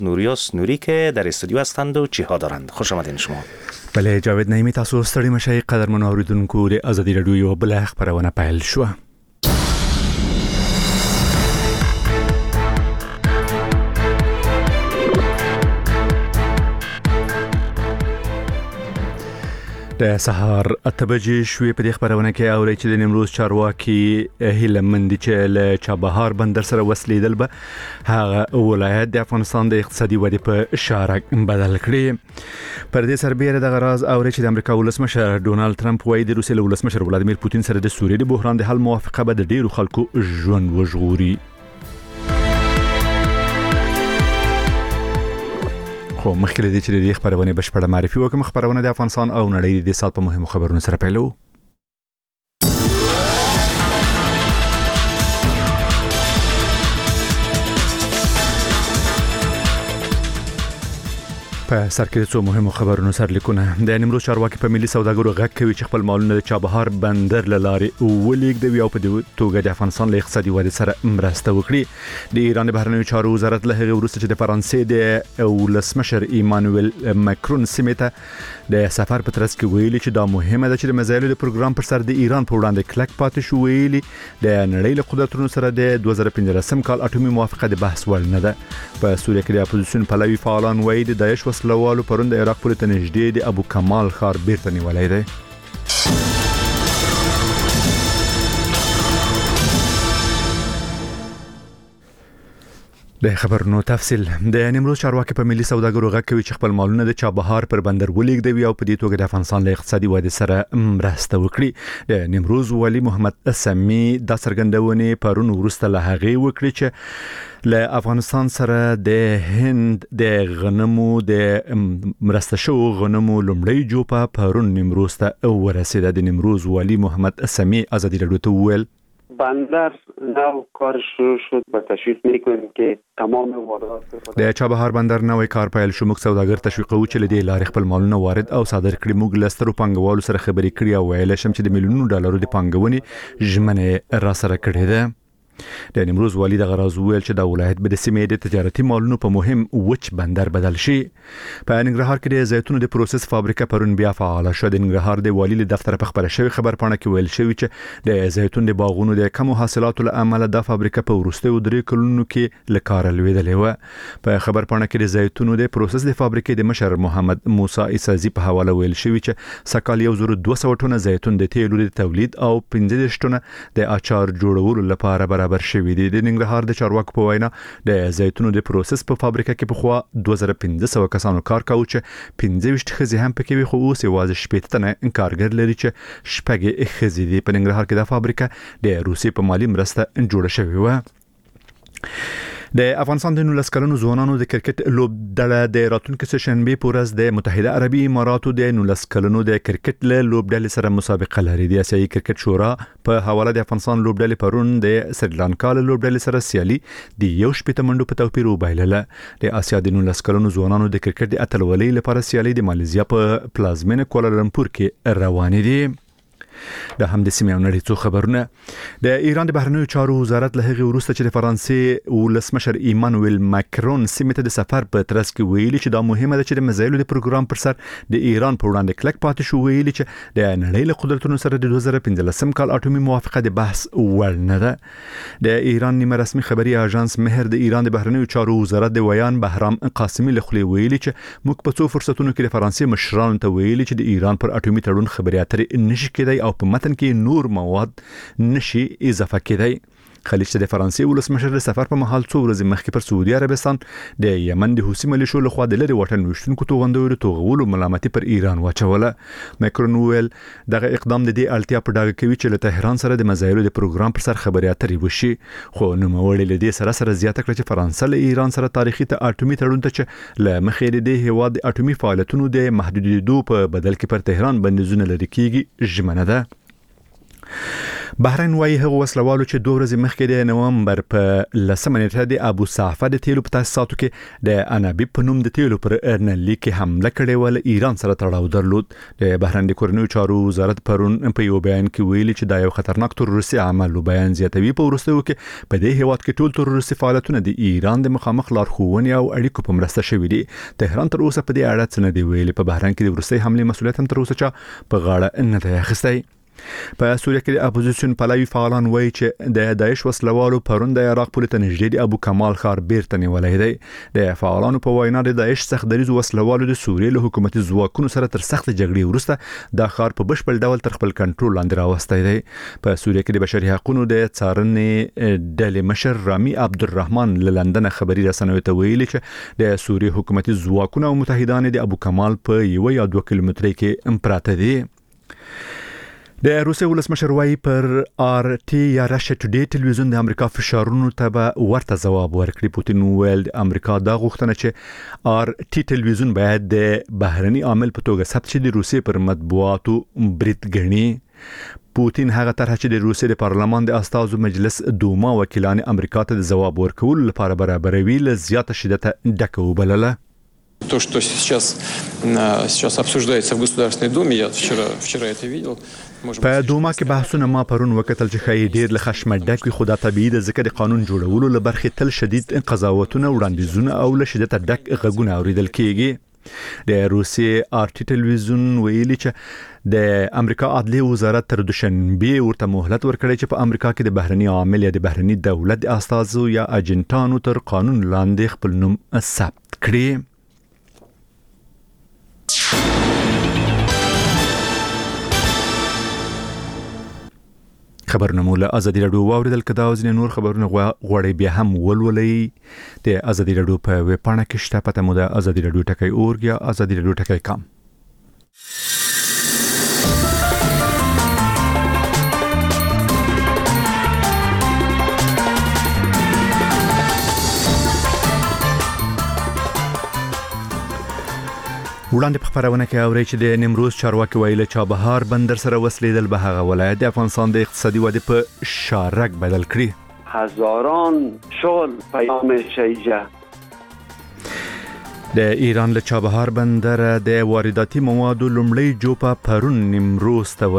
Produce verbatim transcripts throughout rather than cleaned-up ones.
نوریوس نوری که در استودیو هستند و چی ها دارند. خوش آمدین شما. بله جاوید نعیمی، تاسو ستړي مشئ. قدرمنو اوریدونکو، د ازادي راډیو یو بله خبرونه پیل شوه. د سهار اته بجې شوې. په دې خبرونه کې اوري چې د نیمروز چارواکي هیله مند چې له چابهار بندر سره وسلیدل به هغه ولایت د افغانستان د اقتصادي ودې په شارک بدل کړي. پر دې سربېره د غراز اوري چې د امریکا ولسمشر ډونالد ترامپ وايي د روسیې ولسمشر ولادیمیر پوتین سره د سوریې د بحران د حل موافقه به د ډیرو خلکو ژوند وژغوري. خو مخکې لدې چې د دې خبرونه بشپړه معرفي وکړم، خبرونه د افغانستان او نړۍ د سات په مهمو خبرونو سره پیلو. په سر کې څو مهمو خبرونو سره لیکونه. د نیمروز چارواکي په ملي سوداګرو غږ کوي چې خپل مالونه د چابهار بندر له لارې ولېږدوي او په دې توګه د افغانستان له اقتصادي ودې سره مرسته وکړي. د ایران د بهرنیو چارو وزارت له هغه وروسته چې د فرانسې د ولسمشر ایمانوئل ماکرون سیمې ته د سفر په ترڅ کې ویلي چې دا مهمه ده چې د مزایلو د پروګرام پر سر د ایران په وړاندې کلک پاتې شو. ویلي د نړۍ له قدرتونو سره د دوه زره پنځلسم کال اټومي موافقه د بحث وړ نه ده. په سوریه کې د اپوزیسیون پلوي فعالان وایي د داعش وسلوالو پرون د عراق پولې ته نږدې د ابو کمال ښار بیرته نیولی دی. د خبرونو تفصیل. د نیمروز چارواکي په ملي سوداګرو غږ کوي چې خپل مالونه د چابهار پر بندر ولېږدوي او په دې توګه د افغانستان له اقتصادي ودې سره مرسته وکړي. د نیمروز والي محمد اسمي دا څرګندونې پرون وروسته له هغې وکړي چې له افغانستان سره د هند د غنمو د مرسته شوو غنمو لومړی جوپه پرون نیمروز ته ورسېده. د نیمروز والي محمد اسمي ازادي راډیو ته وویل بندر نو کار شروع شد و تشویق میکنیم که تمام واردات د چابهار بندر نوې کار پیل شو. موږ سوداګر تشویقوو چې لدې لارې خپل مالونه وارد او صادر کړي. موږ لسترو پانګوالو سره خبرې کړې او ویل شم چې د میلیونونو ډالرو د پانګونې ژمنه را سره کړې ده. د نیمروز والي د غراز ویل چې د ولایت به د سیمې د تجارتي مالونو په مهم وچ بندر بدل شي. په ننګرهار کې د زیتونو د پروسس فابریکه پرون بیا فعال شو. د ننګرهار د والي له دفتر په خبره شوی خبر پاڼه کې ویل شوی چې د زیتون د باغونو د کم حاصلاتو له امله د فابریکه په وروستیو درې کلونو کې له کاره لویدلې و. په خبر پاڼه کې د زیتونو د پروسس د فابریکې د مشر محمد موسی عیسازي په حواله ویل شوی چې سکال یو زره دوه سوه ټنه زیتون د تیلو د تولید او پنځه دېرش ټنه د اچار جوړولو لپاره برابر شوی دی. د ننګرهار د چارواکو په وینا د زیتونو د پروسس په فابریکه کې په خوا دوه زره پنځه سوه کسانو کار کاوه چې پنځه ویشت ښځې هم پکې وي، خو اوس یوازې شپېته تنه کارګر لري چې شپږ ښځې دي. په ننګرهار کې دا فابریکه د روسیې په مالي مرسته جوړه شوې وه. د افغانستان د نولس کلنو ځوانانو د کرکټ لوبډله د راتلونکي سهشنبه په ورځ د متحده عربي اماراتو د نولس کلنو د کرکټ له لوبډلې سره مسابقه لري. د اسیایي کرکټ شورا په حواله د افغانستان لوبډلې پرون د سریلانکا له لوبډلې سره سیالي د یو شپېته منډو په توپیر وبایلله. د اسیا د نولس کلنو ځوانانو د کرکټ د اتلولۍ لپاره سیالي د مالیزیا په پلازمینه کوالالمپور کې روانې دي. د هم د سیمې او نړۍ څو خبرونه. د ایران د بهرنیو چارو وزارت له هغې وروسته چې د فرانسې ولسمشر ایمانوئل ماکرون سیمې ته د سفر په ترڅ کې ویلي چې دا مهمه ده چې د مزایلو د پروګرام پر سر د ایران په وړاندې کلک پاتې شو. ویلي چې د نړۍ له قدرتونو سره د دوه زره پنځلسم کال اټومي موافقه د بحث وړ نه ده. د ایران نیمه رسمي خبري اژانس مهر د ایران د بهرنیو چارو وزارت د ویان بهرام قاسمي له خولې ویلي چې موږ په څو فرصتونو کې د فرانسې مشرانو ته ویلي چې د ایران پر اټومي تړون خبرې اترې نشي کېدای او په متن کې نور مواد نشي اضافه کېدای. خلیج ته د فرانسې ولسمشر د سفر په مهال څو ورځې مخکې پر سعودي عربستان د یمن د حوثي ملیشو لخوا د لرې واټن ویشتونکو توغندیو د توغولو ملامتي پر ایران واچوله. ماکرون ویل دغه اقدام د دې اړتیا په ډاګه کوي چې له تهران سره د مزایلو د پروګرام پر سر خبرې اترې وشي. خو نوموړي له دې سره سره زیاته کړه چې فرانسه له ایران سره تاریخي ته اټومي تړون ته چې له مخې د دې هیواد د اټومي فعالیتونو د محدودېدو په بدل کې پر تهران بندیزونه لري کیږي ژمنه ده. بحرین وايي هغه وسلوالو چې دوه ورځې مخکې د نومبر په لسمه نیټه د ابو صعفه د تیلو په تاسیساتو کې د انابیب په نوم د تیلو پر ارنلي کې حمله کړې ول ایران سره تړاو درلود. د بحرین د کورنیو چارو وزارت پرون په یو بیان کې ویلي چې دا یو خطرناک تروریستي عمل او بیان زیاتوي په وروستیو کې په دې هیواد کې ټول تروریستي فعالیتونه د ایران د مخامخ لارښوونې او اړیکو په مرسته شوي دي. تهران تر اوسه په دې اړه څه نه دی ویلي. په بحرین کې د وروستي حملې مسؤلیت هم تر اوسه چا په غاړه نه دی اخیستی. په سوریه کې د اپوزیشن پلاوی فعالان وایي چې د داعش وسلوالو پرون د عراق پولې ته نږدې د ابو کمال ښار بیرته نیولی دی. د فعالانو په وینا د داعش سخت دریځو وسلوالو د سوریې له حکومتي ځواکونو سره تر سخت جګړې وروسته دا ښار په بشپړ ډول تر خپل کنټرول لاندې راوستی دی. په سوریه کې د بشري حقوقو د څارنې ډلې مشر رامي عبدالرحمن له لندن خبري رسنیو ته ویلي چې د سوریې حکومتي ځواکونه او متحدان د ابو کمال په یو یا دوه کیلومترۍ کې پراته دي. د روسیې ولسمشر وايي پر آر ټي یا راشیا ټوډے ټلویزیون د امریکا فشارونو ته به ورته ځواب ورکړي. پوتین ویل د امریکا دا غوښتنه چې آر ټي ټلویزیون باید د بهرني عامل په توګه ثبت شي د روسیې پر مطبوعاتو برید ګڼي. پوتین هغه طرح چې د روسیې د پارلمان د استازو مجلس دوما وکیلان امریکا ته د ځواب ورکولو لپاره برابروي له زیاته شدت ډکه وبلله. То, что сейчас, сейчас обсуждается в Государственной Думе, я вчера, вчера это видел. په دوما کې بحثونه ما پرون وکتل چې خی ډیر له خشم ډک وي. خو دا طبيعي د ذکر قانون جوړولو له برخې تل شدید قضاوتونه وړاندیزونه او له شدت ډک غږونه اوریدل کیږي. د روسیې آر ټي ټلویزیون ویلي چې د امریکا عدلي وزارت تر دوشنبه ورته مهلت ورکړی چې په امریکا کې د بهرني عامل یا د بهرني دولت د استازو یا اجنټانو تر قانون لاندې خپل نوم ثبت کړي. خبرونه مو له ازادي رادیو واوریدل. کدا او ځینې نور خبرونه غواړي بیا هم ولولئ د ازادي رادیو په ویب پاڼه کې شته. پته مو د ازادي رادیو ټکی اورګ یا ازادي رادیو ټکی کام. وړاندې په خبرونه کې اوري چې د نیمروز چارواکي ویل چابهار بندر سره وسلیدل به هغه ولایت د افغانستان د اقتصادي ودې په شارک بدل کړي. هزاران شغل پیام شیجه. د ایران له چابهار بندر د وارداتي موادو لومړی جوپه پرون نیمروز ته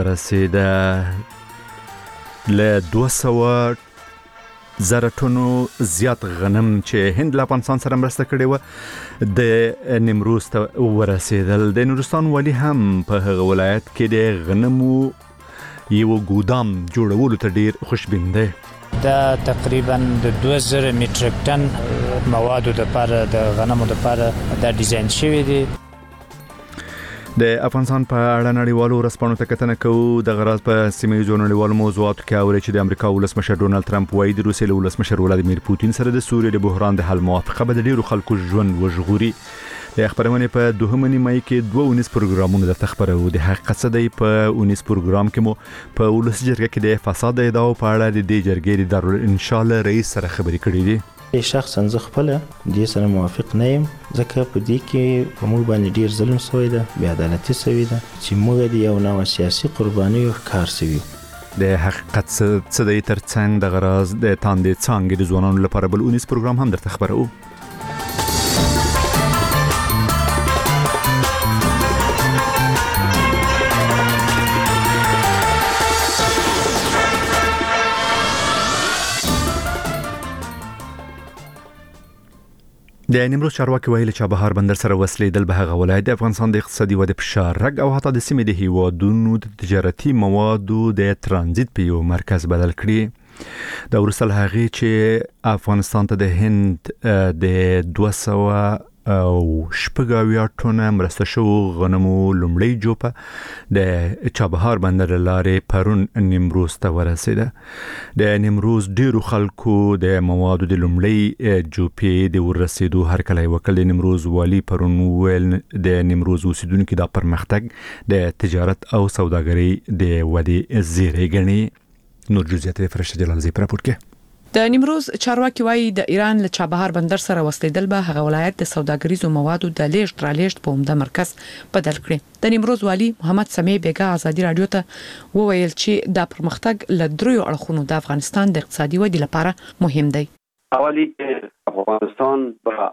ورسېده. له دوه سوه زره ټنو زیات غنم چې هند له افغانستان سره مرسته کړې و د نیمروز ته ورسېدل. د نورستان والی هم په هغه ولایت کې د غنمو یو ګودام جوړولو ته ډیر خوشبین دی. دا تقریبا د دوه زره میټریک ټن موادو د لپاره د غنمو د لپاره دا ډیزاین شوی دی. د افغانستان په اړه نړیوالو ورځپاڼو ته کتنه کوو. د غراض په سیمه ییزو نړیوالو موضوعاتو کې اوري چې د امریکا ولسمشر ډونالد ټرمپ وايي د روسیې ولسمشر ولادیمیر پوتین سره د سوریې د بحران د حل موافقه به د ډیرو خلکو ژوند وژغوري. د خبرونه په دوهمه نیمه کې دوه ونیس پروګرامونه د تخبرو د حقیقت څخه دی. په ونیس پروګرام کې مو په ولس جرګه کې د فساد ادعاو په اړه د دې جرګې د دارالانشاء رئیس سره خبرې کړې دي. شخصا زه خپل دې سره موافق نه یم ځکه په دې کې په موږ باندې ډیر ظلم شوی دی، بې عدالتي شوی ده چې موږ د یو نوع سیاسي قربانیو ښکار شوي. د حقیقت څه دی ترڅنګ د غراض د تاندې څانګې د ځوانانو لپاره بل اونیس پروګرام هم درته خبرو. د نیمروز چارواکي ویلي چې چابهار بندر سره وسلیدل به هغه ولایت د افغانستان د اقتصادي ودې په شارک او حتی د سیمې د هیوادونو د تجارتي موادو د ترانزیت په یو مرکز بدل کړي. دا وروسته له هغې چې افغانستان ته د هند د دوه سوه او شپږ اویا ټنه مرسته شوو غنمو لومړی جوپه د چابهار بندر له لارې پرون نیمروز ته ورسېده. د نیمروز ډیرو خلکو د موادو د لومړی جوپې د ورسېدو هرکلی وکړ. د نیمروز والي پرون ویل د نیمروز اوسیدونکي دا پرمختګ د تجارت او سوداګرۍ د ودې زیری ګڼي. نور جزئیات فرشته جلال زی پر راپور کې. د نیمروز چارواکي وایي د ایران له چابهار بندر سره وصلیدل به هغه ولایت د سوداګریزو موادو د لیږد رالېږد په عمده مرکز بدل کړي. د نیمروز والي محمد سمیع بیګا ازادي رادیو ته وویل چې دا پرمختګ له دریو اړخونو د افغانستان د اقتصادي ودې لپاره مهم دی. اولی افغانستان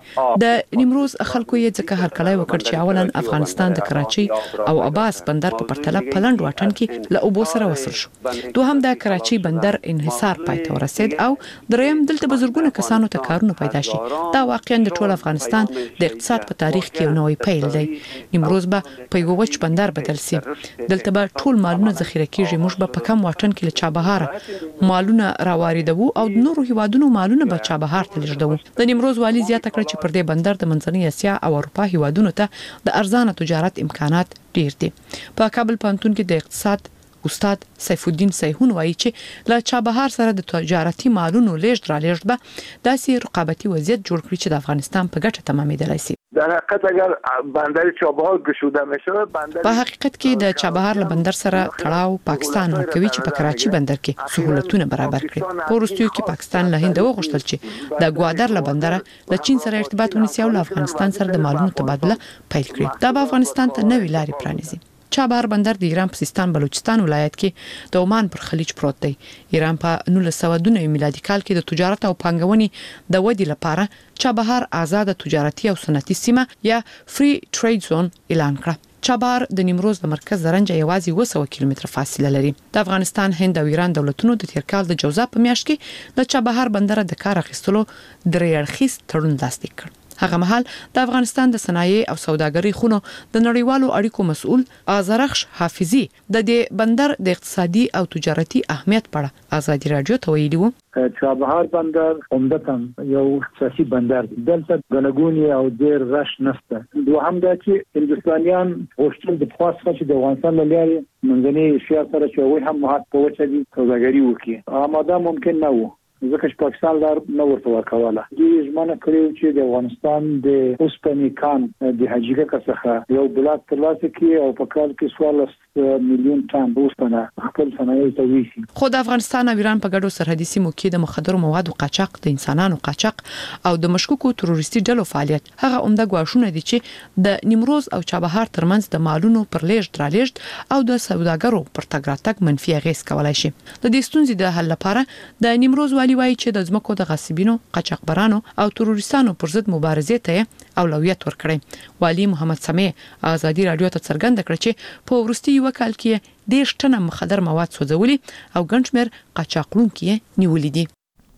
د نیمروز خلکو یې ځکه هرکلی وکړ چې اولا افغانستان د کراچي او عباس بندر په پرتله په لنډ واټن کې له اوبو سره وصل شو. دوهم د کراچي بندر انحصار پای ته ورسید او دریم دلته بزرګونه کسانو ته کارونه پیدا شي. دا واقعا د ټول افغانستان د اقتصاد په تاریخ کې یو نوې پیل دی. نیمروز به په یو وچ بندر بدل سي. دلته به ټول مالونه ذخیره کیږي. موږ به په کم واټن کې له چابهار مالونه راواریدو او د نورو هیوادونو مالونه به چابهار ته لیږدو. د نیمروز والي زیاته کړ چې پر دې بندر د منځنۍ اسیا او اروپا هیوادونو ته د ارزانه تجارت امکانات ډیر دي. په کابل پوهنتون کې د اقتصاد استاد سیف الدین سیحون وایي چې له چابهار سره د تجارتي مالونو لیږد رالېږد به داسې رقابتي وضعیت جوړ کړي چې د افغانستان په ګټه تمامېدلای شي. در حقیقت اگر بندر چابهار گشوده میشه بندر په حقیقت کې د چابهار له بندر سره تړاو پاکستان ورکوي چې په کراچي بندر کې سہولتونه برابر کړي. په وروستیو کې پاکستان له هند وغوښتل چې د ګوادر له بندر له چین سره ارتباط ونیسي او له افغانستان سره د مالونو تبادله پیل کړي. دا به افغانستان ته نوې لارې پرانیزي. چابهار بندر د ایران په سیستان بلوچستان ولایت کې د عمان پر خلیج پروت دی. ایران په نولس سوه دوه نوي میلادي کال کې د تجارت او پانګونې د ودې لپاره چابهار آزاد تجارتي او صنعتي سیمه یا فری ټریډ زون اعلان کړه. چابهار د نیمروز د مرکز زرنج یوازې اوه سوه کیلومتره فاصله لري. د افغانستان، هند او ایران دولتونو د تیر کال د جوزا په میاشت کې د چابهار بندر د کار اخیستلو درې اړخیز تړون لاسلیک کړ. هغه مهال د افغانستان د صنایع او سوداګرۍ خونو د نړیوالو اړیکو مسؤل آزرخش حافظي د دې بندر د اقتصادي او تجارتي اهمیت په اړه ازادي رادیو ته ویلي وو. چابهار بندر عمدتاً یو اقتصادي بندر دی. دلته ګڼګونې او ډېر رش نشته. دوهم دا چې هندوستانیان غوښتل د پخوا څخه چې د افغانستان له لارې منځنۍ اسیا سره چې هغوی هم مهات په وچه دي سوداګري وکړي. آماده ممکن نه وو ځکه چې پاکستان لار نه ورته ورکوله. دوی ژمنه کړې چې د افغانستان د اوسپنې کان د حاجیګه څخه یو بلاک ترلاسه کړي او په کال کې څوارلس میلیون ټن اوسپنه خپل صنایع ته ویسي. خو د افغانستان او ایران په ګډو سرحدي سیمو کې د مخدرو موادو قاچاق، د انسانانو قاچاق او د مشکوکو تروریستي ډلو فعالیت هغه عمده ګواښونه دي چې د نیمروز او چابهار ترمنځ د مالونو پر لیږد رالېږد او د سوداګرو پر تګ راتګ منفي اغېز کولای شي. د دې ستونزې د حل لپاره د نیمروز والي وایي چې د ځمکو د غاصبینو، قاچاقبرانو او تروریستانو پر ضد مبارزې ته اولویت ورکړي. والي محمد سمیع ازادي رادیو ته څرګنده کړه چې په وروستي یو کال کې ډېر ټنه مخدر مواد سوځولي او ګڼ شمېر قاچاقونکي نیولي دي.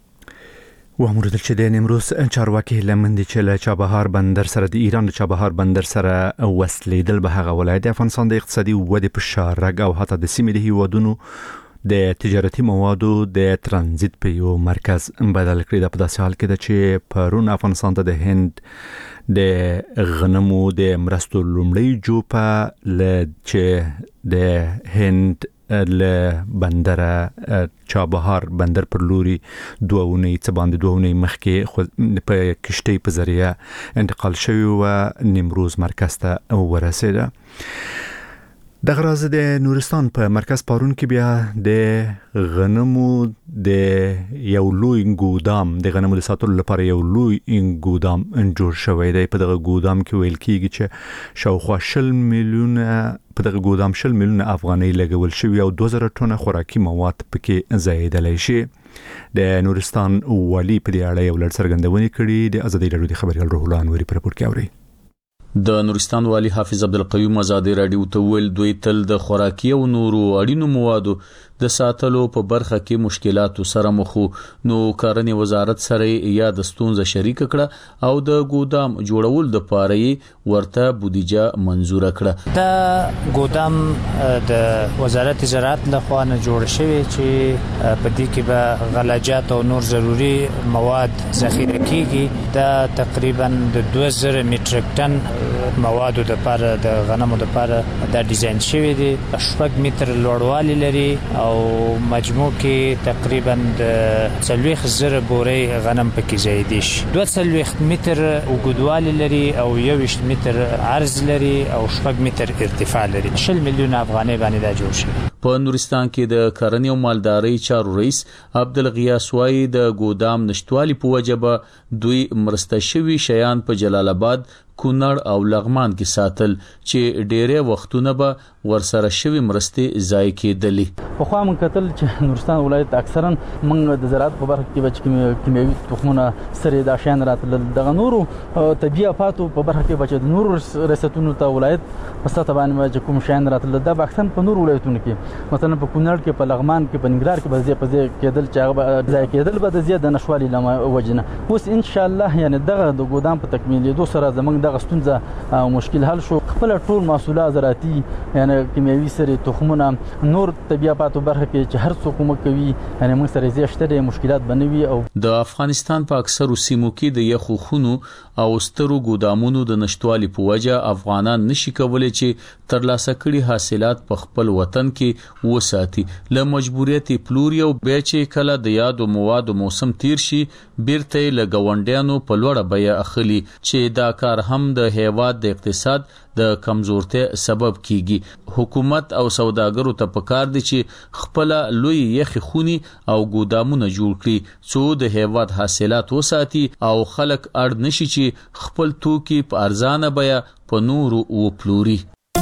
وامر دل چې د نیمروز چارواکي لمندي چې له چابهار بندر سره د ایران د چابهار بندر سره وصلیدل به هغه ولایت د افغانستان د اقتصادي ودې په شارګ او حتی د سیمې د هیوادونو د تجارتي موادو د ترانزیت په یو مرکز بدل کړی. د په داسې حال کې ده چې پرون افغانستان ته د هند د غنمو د مرستو لومړی جوپه ل چې د هند له بندر چابهار بندر پر لوري دوه اونۍ څه باندې دوه اونۍ مخکې په کشتۍ په ذریعه انتقال شوی و نیمروز مرکز ته ورسېده. د غراز د نورستان په مرکز پارون کې بیا د غنمو د یو لوی ګودام د غنمو د ساتلو لپاره یو لوی ګودام جوړ شوی دی. په دغه ګودام کې ویل کېږي چې شاوخوا شل میلیونه په دغه ګودام شل میلیونه افغانۍ لګول شوي او دوه زره ټنه خوراکي مواد پکې ځایېدلی شي. د نورستان والي په دې اړه یو لړ څرګندونې کړي. د ازادي راډیو د خبريال روح الله انوري په رپورټ کې اوري. د نورستان والی حافظ عبدالقیوم ازادي رادیو ته ویل دوی تل د خوراکي او نورو اړینو موادو د ساتلو په برخه کې مشکلاتو سره مخ نو کارنې وزارت سره یا د ستونزه شریک کړه او د ګودام جوړول د پاره ورته بودیجه منزور کړه. دا ګودام د وزارت زراعت لخوا نه جوړ شوی چې په دې کې به غلاجات او نور ضروري مواد ذخیره کیږي. دا تقریبا د دوه زره میټریک ټن موادو د لپاره د غنمو د لپاره دا ډیزاین شوی دی. شپږ متر لوړوالی لري او او مجموع کې تقریبا د څلوېښت زره بورې غنم پکې زیاتې شي. دوه څلوېښت متر اوږدوالی لري او یوویشت متر عرض لري او شپږ متر ارتفاع لري. شل میلیونه افغانۍ باندې دا جوړ شي. په نورستان کې د کرنې او مالدارۍ چارو رئیس عبدالغیاس وایي د ګودام نشټوالي په وجه به دوی مرسته شوي شیان په جلال آباد، کونړ او لغمان کې ساتل چې ډېرې وختونه به ورسره شوي مرستې ضایع کېدلې. پخوا موږ کتل چې نورستان ولایت اکثرا موږ د زراعت په برخه کې به کیمیاوي تخمونه سرې دا شیان راتلل. دغه نورو طبیعي افاتو په برخه کې به چې د نورو ریاستونو ته ولایت په سطح باندې چې کوم شیان راتلل دا به اکثرا په نورو ولایتونو کې مثلا په کونړ کې، په لغمان کې، په ننګرهار کې به ځای په ځای کېدل چې هغه ضایع کېدل به د زیات نشوالي له وجې نه. اوس ان شاء الله یعنې دغه د ګودام په تکمیلېدو سره زموږ دغه ستونزه او مشکل حل شو. خپل ټول محصولات زراعتي یعنې کیمیاوي سرې، تخمونه، نور طبیعي افاتو برخه کې چې هر څوک موږ کوي یعنې موږ سره زیات شته مشکلات به نه وي. او د افغانستان په اکثرو سیمو کې د یخو خونو او سترو ګودامونو د نشټوالي په وجه افغانان نشي کولی چې ترلاسه کړي حاصلات په خپل وطن کې وساتي. له مجبوریت پلوري او بیا چې کله د یادو موادو موسم تیر شي بیرته له ګاونډیانو په لوړه بیه اخلي چې دا کار هم د هیواد د اقتصاد د کمزورتیا سبب کیږي. حکومت او سوداګرو ته پکار دي چې خپل لوی یخي خوني او ګودامونه جوړ کړي څو د هیواد حاصلات وساتي او خلک اړ نشي چې خپل توکي په ارزانه بیه په نورو وپلوري.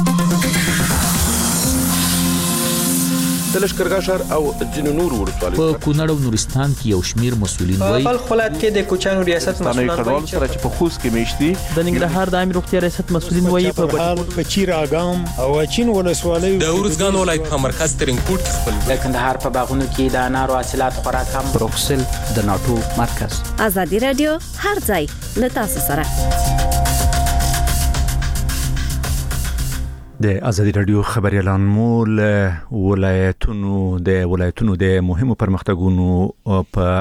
د لښکرګاه ښار او ځینو نورو ولسوالیو په کونړ او نورستان کې یو شمیر مسؤلین وایي په بلخ ولایت کې د کوچانو ریاست مسؤلان وایي چې په خوست کې میشتي د ننګرهار د عامه روغتیا ریاست مسؤلین وایي په بهار په چیر اګام او اچین ولسوالیو د ورزګان ولایت په مرکز ترینکوټ کې خپل د کندهار په باغونو کې د انارو حاصلات خورا کم. بروکسل د ناټو مرکز. ازادي رادیو هر ځای له تاسو سره. د ازادي رادیو خبريالان مول ولایتونو د ولایتونو د مهمو پرمختګونو په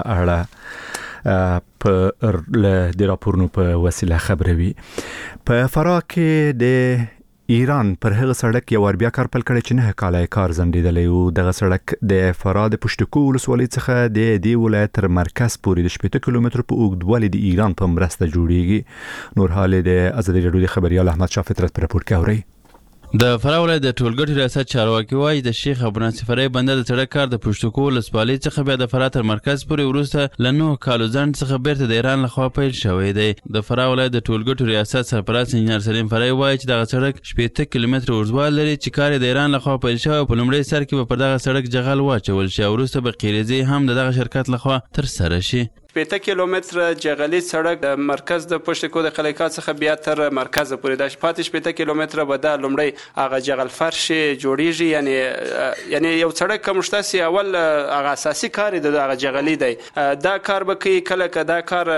اړه په د راپورونو په وسیله خبروي. په فراه کې د ایران پر هغه سړک یو ور بیا کار پل کړی چې نه کالای کار زندیدلی او دغه سړک د فراه د پشتکو ولسوالۍ څخه د دې ولایت تر مرکز پورې د شپږ کیلومتر په اوږدوالي د ایران په مرسته جوړیږي. نور حال د ازادي رادیو د خبريال احمد شاه فطرت پر راپور کې اوري. د فراه ولایت د ټولګټو ریاست چارواکي وایي د شیخ ابو ناصر فرای بندر د سړک کار د پشتکو ولسوالۍ څخه بیا د فراه تر مرکز پورې وروسته له نهو کالو ځنډ څخه بیرته د ایران لخوا پیل شوی دی. د فراه ولایت د ټولګټو ریاست سرپرست انجینر سلیم فرای وایي چې دغه سړک شپېته کیلومتره اوږدوالی لري چې کار د ایران لخوا پیل شوی او په لومړي سر کې به پر دغه سړک جغل واچول شي او وروسته به قیریزې هم د دغه شرکت لخوا ترسره شي. شپېته کیلومتره جغلي سړک د مرکز د پشتکو د خلیقا څخه بیا تر مرکز پورې د پاتې شپېته کیلومتره به دا لومړی هغه جغل فرش جوړیږي. یعنی یعنی یو سړک کوم شتاسي اول هغه اساسي کار دی د هغه جغلي دی دا کار به کوي کله که دا کار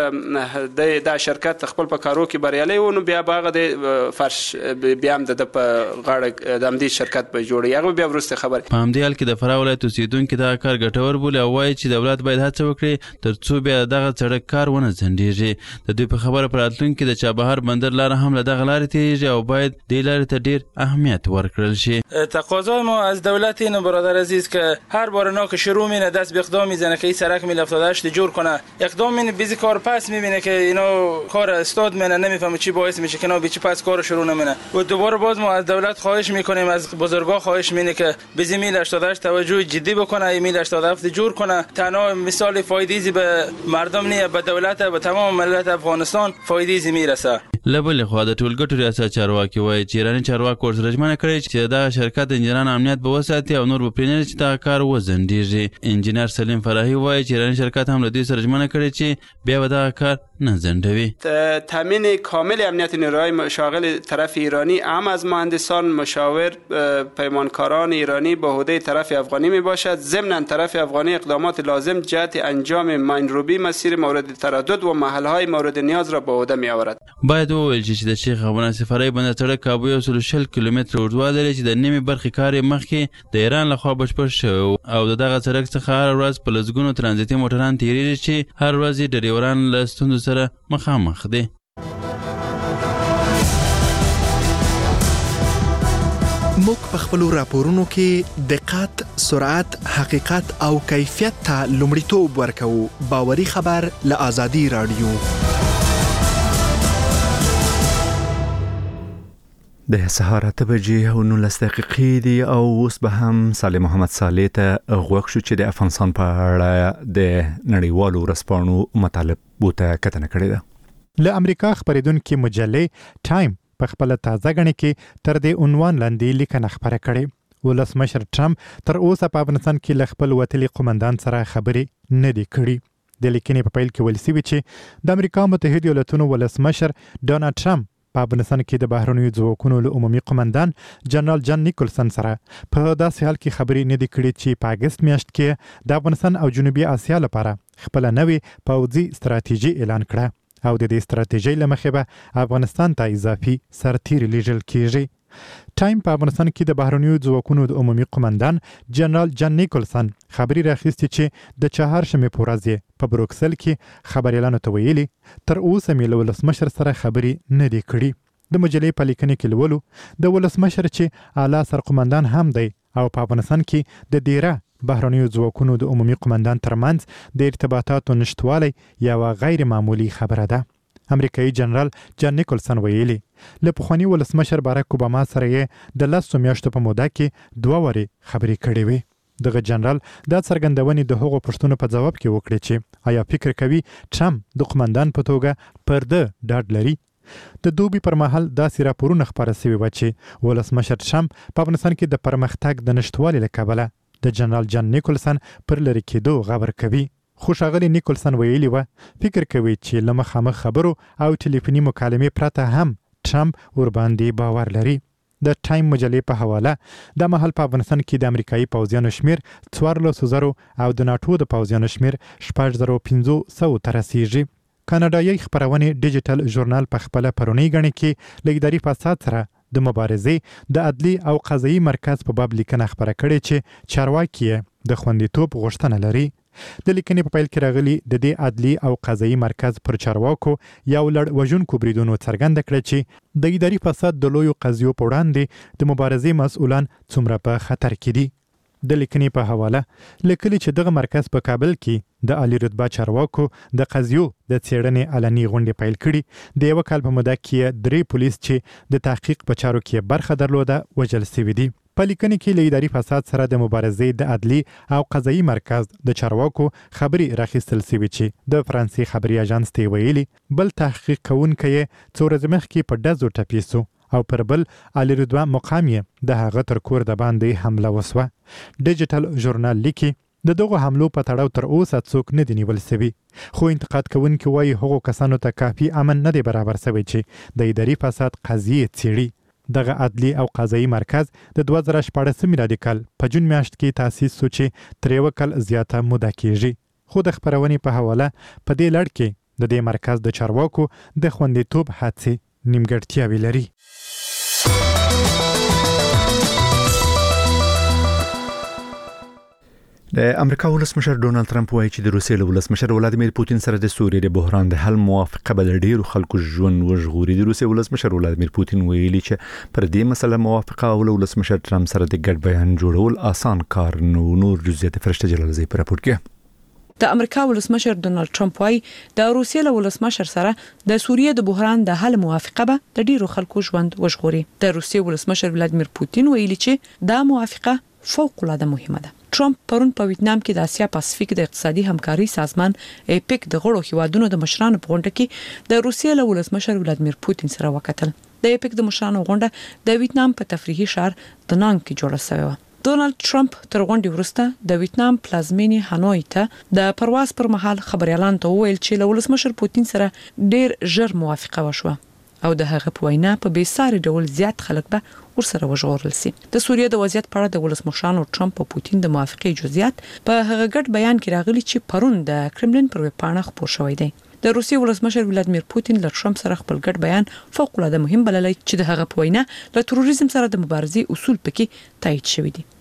د دا شرکت خپل په کارو کې بریالي و نو بیا به هغه د فرش بیا هم د په غاړه د همدې شرکت به جوړي هغه بیا وروسته خبر. په همدې حال کې د فراه ولایت اوسیدونکي دا کار ګټور بولي او وایي چې دولت باید هڅه وکړي تر څو بیا دغه سړک کار ونه ځنډیږي. د دوی په خبره پر راتلونکي د چابهار بندر لاره هم له دغه لارې تیریږي او باید دې لارې ته ډیر اهمیت ورکړل شي. تقاضای ما از دولت اینه برادر عزیز که هر بار اینا که شروع مینه دست به اقدام میزنه که این سرک میل هفتاد و هشت جور کنه اقدام مینه بیزی کار پس میبینه که اینا کار استاد مینه نمیفهمه چی باعث میشه که اینا بیچی پس کار شروع نمینه و دوباره باز ما از دولت خواهش میکنیم از بزرگا خواهش مینه که بیزی میل هشتاد و هشت توجه جدی بکنه میل هشتاد و هفت جور کنه. تنها مثال فایده به مردم نه به دولت به تمام ملت افغانستان فایده میرسه. لبل خو د ټولګټو ریاست چارواکي وایي چې ایراني چارواکو ورسره ژمنه کړې چې دا شرکت انجینران امنیت به وساتي او نور به پرېنه چې دا کار وځنډیږي. انجینر سلیم فراهی وایي چې ایراني شرکت هم له دوی سره ژمنه کړې چې بیا به دا کار نه ځنډوي. تامین کامل امنیت نیروهای مشاغل طرف ایرانی هم از مهندسان مشاور پیمانکاران ایرانی به عهده طرف افغانی می باشد. ضمن طرف افغانی اقدامات لازم جهت انجام ماینروبی مسیر مورد تردد و محلهای مورد نیاز را به عهده می آورد. باید وویل شي چې د شیخ ابو ناصر فرای بندر سړک کابو یو سل شل کیلومتره اوږدوالی لري چې د نیمې برخې کار یې مخکې د ایران لخوا بشپړ شوی او د دغه سړک څخه هره ورځ په لسګونو ترانزیتي موټران تېرېږي چې هر ورځ یې ډریوران له ستونزو سره مخامخ دي. موږ په خپل راپورونو کې دقت، سرعت، حقیقت او کیفیت ته لومړیتوب ورکوو. باوري خبر له آزادي رادیو. د سهار اته بجې او نولس دقیقې دي او اوس به هم صالح محمد صالح ته غوږ شو چې د افغانستان په اړه د نړیوالو ورځپاڼو مطالب بوته کتنه کړې ده. له امریکا خبرېدونکې مجلې ټایم په خپل تازه غنې کې تر دې عنوان لاندې لیکنه خبره کړې. ولسمشر ټرمپ تر اوسه په افغانستان کې له خپل وتلي قومندان سره خبرې نه دي کړې. د لیکنې په پیل کې ویل شوي چې د امریکا متحده ایالاتونو ولسمشر ډونالد ټرمپ په افغانستان کې د بهرنیو ځواکونو له عمومي قومندان جنرال جان نیکولسن سره په داسې حال کې خبرې نه دي کړې چې په اگست میاشت کې د افغانستان او جنوبي اسیا لپاره خپل نوې پوځي ستراتیژي اعلان کړه او د دې ستراتیژۍ له مخې به افغانستان ته اضافي سرتیري لیږل کیږي. ټایم په افغانستان کې د بهرنیو ځواکونو د عمومي قومندان جنرال جان نیکولسن خبري راخیستې چې د چهارشنبې په ورځ په بروکسل کې خبريالانو ته ویلي تر اوسه مې له ولسمشر سره خبرې نه دي کړې. د مجلې په لیکنې کې لولو د ولسمشر چې اعلی سرقومندان هم دی او په افغانستان کې د ډیره بهرنیو ځواکونو د عمومي قومندان ترمنځ د ارتباطاتو نشټوالی یوه غیر معمولی خبره ده. امریکایي جنرال جان نیکولسن ویلي له پخواني ولسمشر باراک اوباما سره یې د لسو میاشتو په موده کې دوه وارې خبرې کړې وې. دغه جنرال دا څرګندونې د هغو پوښتنو په ځواب کې وکړې چې آیا فکر کوي ټرمپ د قومندان په توګه پر ده ډاډ لري. د دوبي پر مهال داسې راپورونه خپاره شوي وو چې ولسمشر ټرمپ په افغانستان کې د پرمختګ د نشټوالي له کبله د جنرال جان نیکولسن پر لري کېدو غبر کوي. خو ښاغلي نیکولسن ویلي و فکر کوي چې له مخامخ خبرو او ټلیفوني مکالمې پرته هم ټرمپ ورباندې باور لري. د ټایم مجلې په حواله د مهال په افغانستان کې د امریکایي پوځیانو شمیر څوارلسو زرو او د ناټو د پوځیانو شمیر شپږ زره پنځه سوه ته رسیږي. کاناډایي خبرونې ډیجیټل ژورنال په خپله پرونی غڼې کې له اداري فساد سره د مبارزې د عدلي او قضایي مرکز په باب لیکنه خبره کړې چې چارواکي د خوندیتوب غوښتنه لري. د لیکنې په پیل کې راغلي د دې عدلي او قضایي مرکز پر چارواکو یو لړ وژونکو بریدونو څرګنده کړه چې د اداري فساد د لویو قضیو په وړاندې د مبارزې مسؤلان څومره په خطر کې دي. د لیکنې په حواله لیکلي چې دغه مرکز په کابل کې د عالی رتبه چارواکو د قضیو د څېړنې علني غونډې پیل کړي. د یو کال په موده کې درې پولیس چې د تحقیق په چارو کې برخه درلوده وژل شوي دي. په لیکنې کې له اداري فساد سره د مبارزې د عدلي او قضایي مرکز د چارواکو خبري راخیستل شوي چې د فرانسې خبري اژانس ته ویلي بل تحقیق کوونکی څو ورځې مخکې په ډزو ټپي شو او پر بل عالی رتبه مقام یې د هغه تر کور د باندې حمله وسوه. ډیجیټل ژورنال لیکي د دغه حملو په تړاو تر اوسه څوک نه دي نیول شوي، خو انتقاد کوونکي وایي هغو کسانو ته کافي امن نه دی برابر شوی چې د اداري فساد قضیې څیړي. دغه عدلي او قضایي مرکز د دوه زره شپاړسم میلادي کال په جون میاشت کې تاسیس شو چې تر یوه کال زیاته موده کیږي. خو د خبرونې په حواله په دې لړ کې د دې مرکز د چارواکو د خوندیتوب هڅې نیمګړتیاوې لري. د امریکا ولسمشر ډونالد ترامپ وایي چې د روسیې له ولسمشر ولادیمیر پوتین سره د سوریې د بحران د حل موافقه به د ډیرو خلکو ژوند وژغوري. د روسیې ولسمشر ولادیمیر پوتین ویلي چې پر دې مسله موافقه او له ولسمشر ترامپ سره د ګډ بیان جوړول آسان کار نو. نور جزئیات فرشته جلالزی پر راپور کې. د امریکا ولسمشر ډونالد ټرمپ وايي د روسیې له ولسمشر سره د سوریې د بحران د حل موافقه به د ډیرو خلکو ژوند وژغوري. د روسیې ولسمشر ولادیمیر پوتین ویلي چې دا موافقه فوق العاده مهمه ده. ټرمپ پرون په ویتنام کې د اسیا پاسفیک د اقتصادي همکاري سازمان ایپیک د غړو هیوادونو د مشرانو په غونډه کې د روسیې له ولسمشر ولادیمیر پوتین سره وکتل. د ایپیک د مشرانو غونډه د ویتنام په تفریحي شهر دنانګ کې جوړه شوې و. ډونالد ټرمپ تر غونډې وروسته د ویتنام پلازمینې هانوی ته د پرواز پر مهال خبريالان ته وویل چې له ولسمشر پوتین سره ډیر ژر موافقه وشوه او د هغه په وینا په بیساري ډول زیات خلک به ورسره وژغورل شي. د سوریې د وضعیت په اړه د ولسمشرانو ټرمپ او پوتین د موافقې جزئیات په هغه ګډ بیان کې راغلي چې پرون د کرملین پر ویب پاڼه خپور شوی دی. د روسیې ولسمشر ولادیمیر پوتین له ټرمپ سره خپل ګډ بیان فوق العاده مهم بللی چې د هغه په وینا له تروریزم سره د مبارزې اصول پکې تایید شوی دي.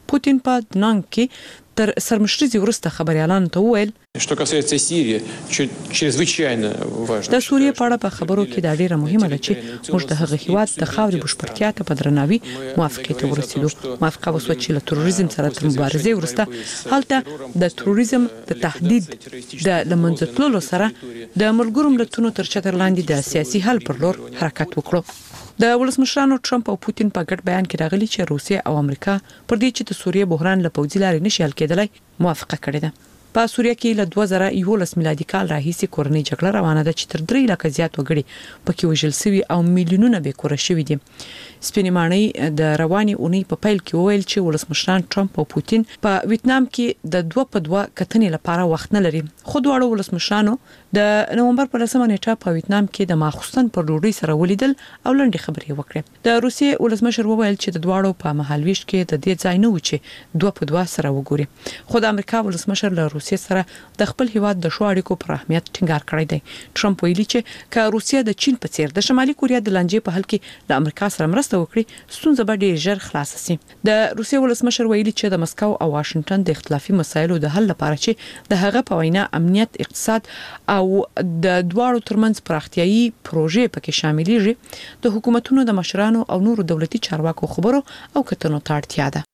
پوتین په دننګ کې تر سرمشرزي ورسته خبريالانو ته وویل Что касается Сирии, чрезвычайно важно. د سوریې په اړه په خبرو کې دا ډیره مهمه ده چې موږ د هغه هیواد د خاورې بشپړتیا ته په درناوي موافقه ته ورسېدو. موافقه وسوه چې له تروریزم سره تر مبارزې ورسته هلته د تروریزم د تهدید د لمنځه تللو سره د ملګرو ملتونو تر چتر لاندې د سیاسي حل پر لور حرکت وکړو. د ولسمشرانو ټرمپ او پوتین په ګډ بیان کې راغلي چې روسیه او امریکا پر دې چې د سوریې بحران له پوځي لارې نشي حل کېدلای موافقه کړې ده. په سوریه کې له دوه زره یولس میلادي کال راهیسې کورنۍ جګړه روانه ده چې تر درې لکه زیات وګړي پکې وژل شوي او میلیونونه بې کوره شوي دي. سپینې ماڼۍ د رواني اونۍ په پیل کې وویل چې ولسمشران ټرمپ او پوتین په ویتنام کې د دوه په دوه کتنې لپاره وخت نه لري. خو دواړو ولسمشرانو د نومبر په لسمه نیټه په ویتنام کې د ماخوستن پر ډوډۍ سره ولیدل او لنډې خبرې وکړې. د روسیې ولسمشر وویل چې د دواړو په مهالويش کې د دې ځای نه و چې دوه په دوه سره وګوري. خو د امریکا ولسمشر له روسیې سره د خپل هیواد د شو اړیکو پر اهمیت ټینګار کړی دی. ټرمپ ویلي چې که روسیه د چین په څیر د شمالي کوریا د لانجې په حل کې د امریکا سره مرسته وکړي ستونزه به ډیر ژر خلاص شي. د روسیې ولسمشر ویلي چې د مسکو او واشنگټن د اختلافي مسایلو د حل لپاره چې د هغه په وینا امنیت، اقتصاد او د دواړو ترمنځ پراختیايي پروژې پکې شاملېږي د حکومتونو د مشرانو او نورو دولتي چارواکو خبرو او کتنو ته اړتیا ده.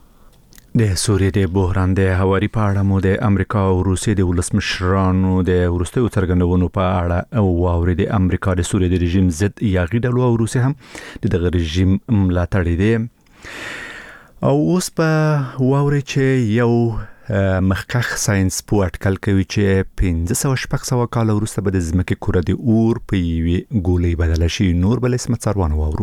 د سوریې د بحران د هواري په اړه مو د امریکا او روسیې د ولسمشرانو د وروستیو څرګندونو په اړه او واوري د امریکا د سوریې د رژیم ضد یاغي ډلو او روسیې هم د دغه رژیم ملاتړ دي. او اوس په واوري چې یو مخکخ ساينس پو اټکل کوي چې پنځه سوه شپږ سوه کال وروسته به د ځمکې کره د اور په یوې ګولۍ بدله شي. نور بل اسمه څاروانه واورو.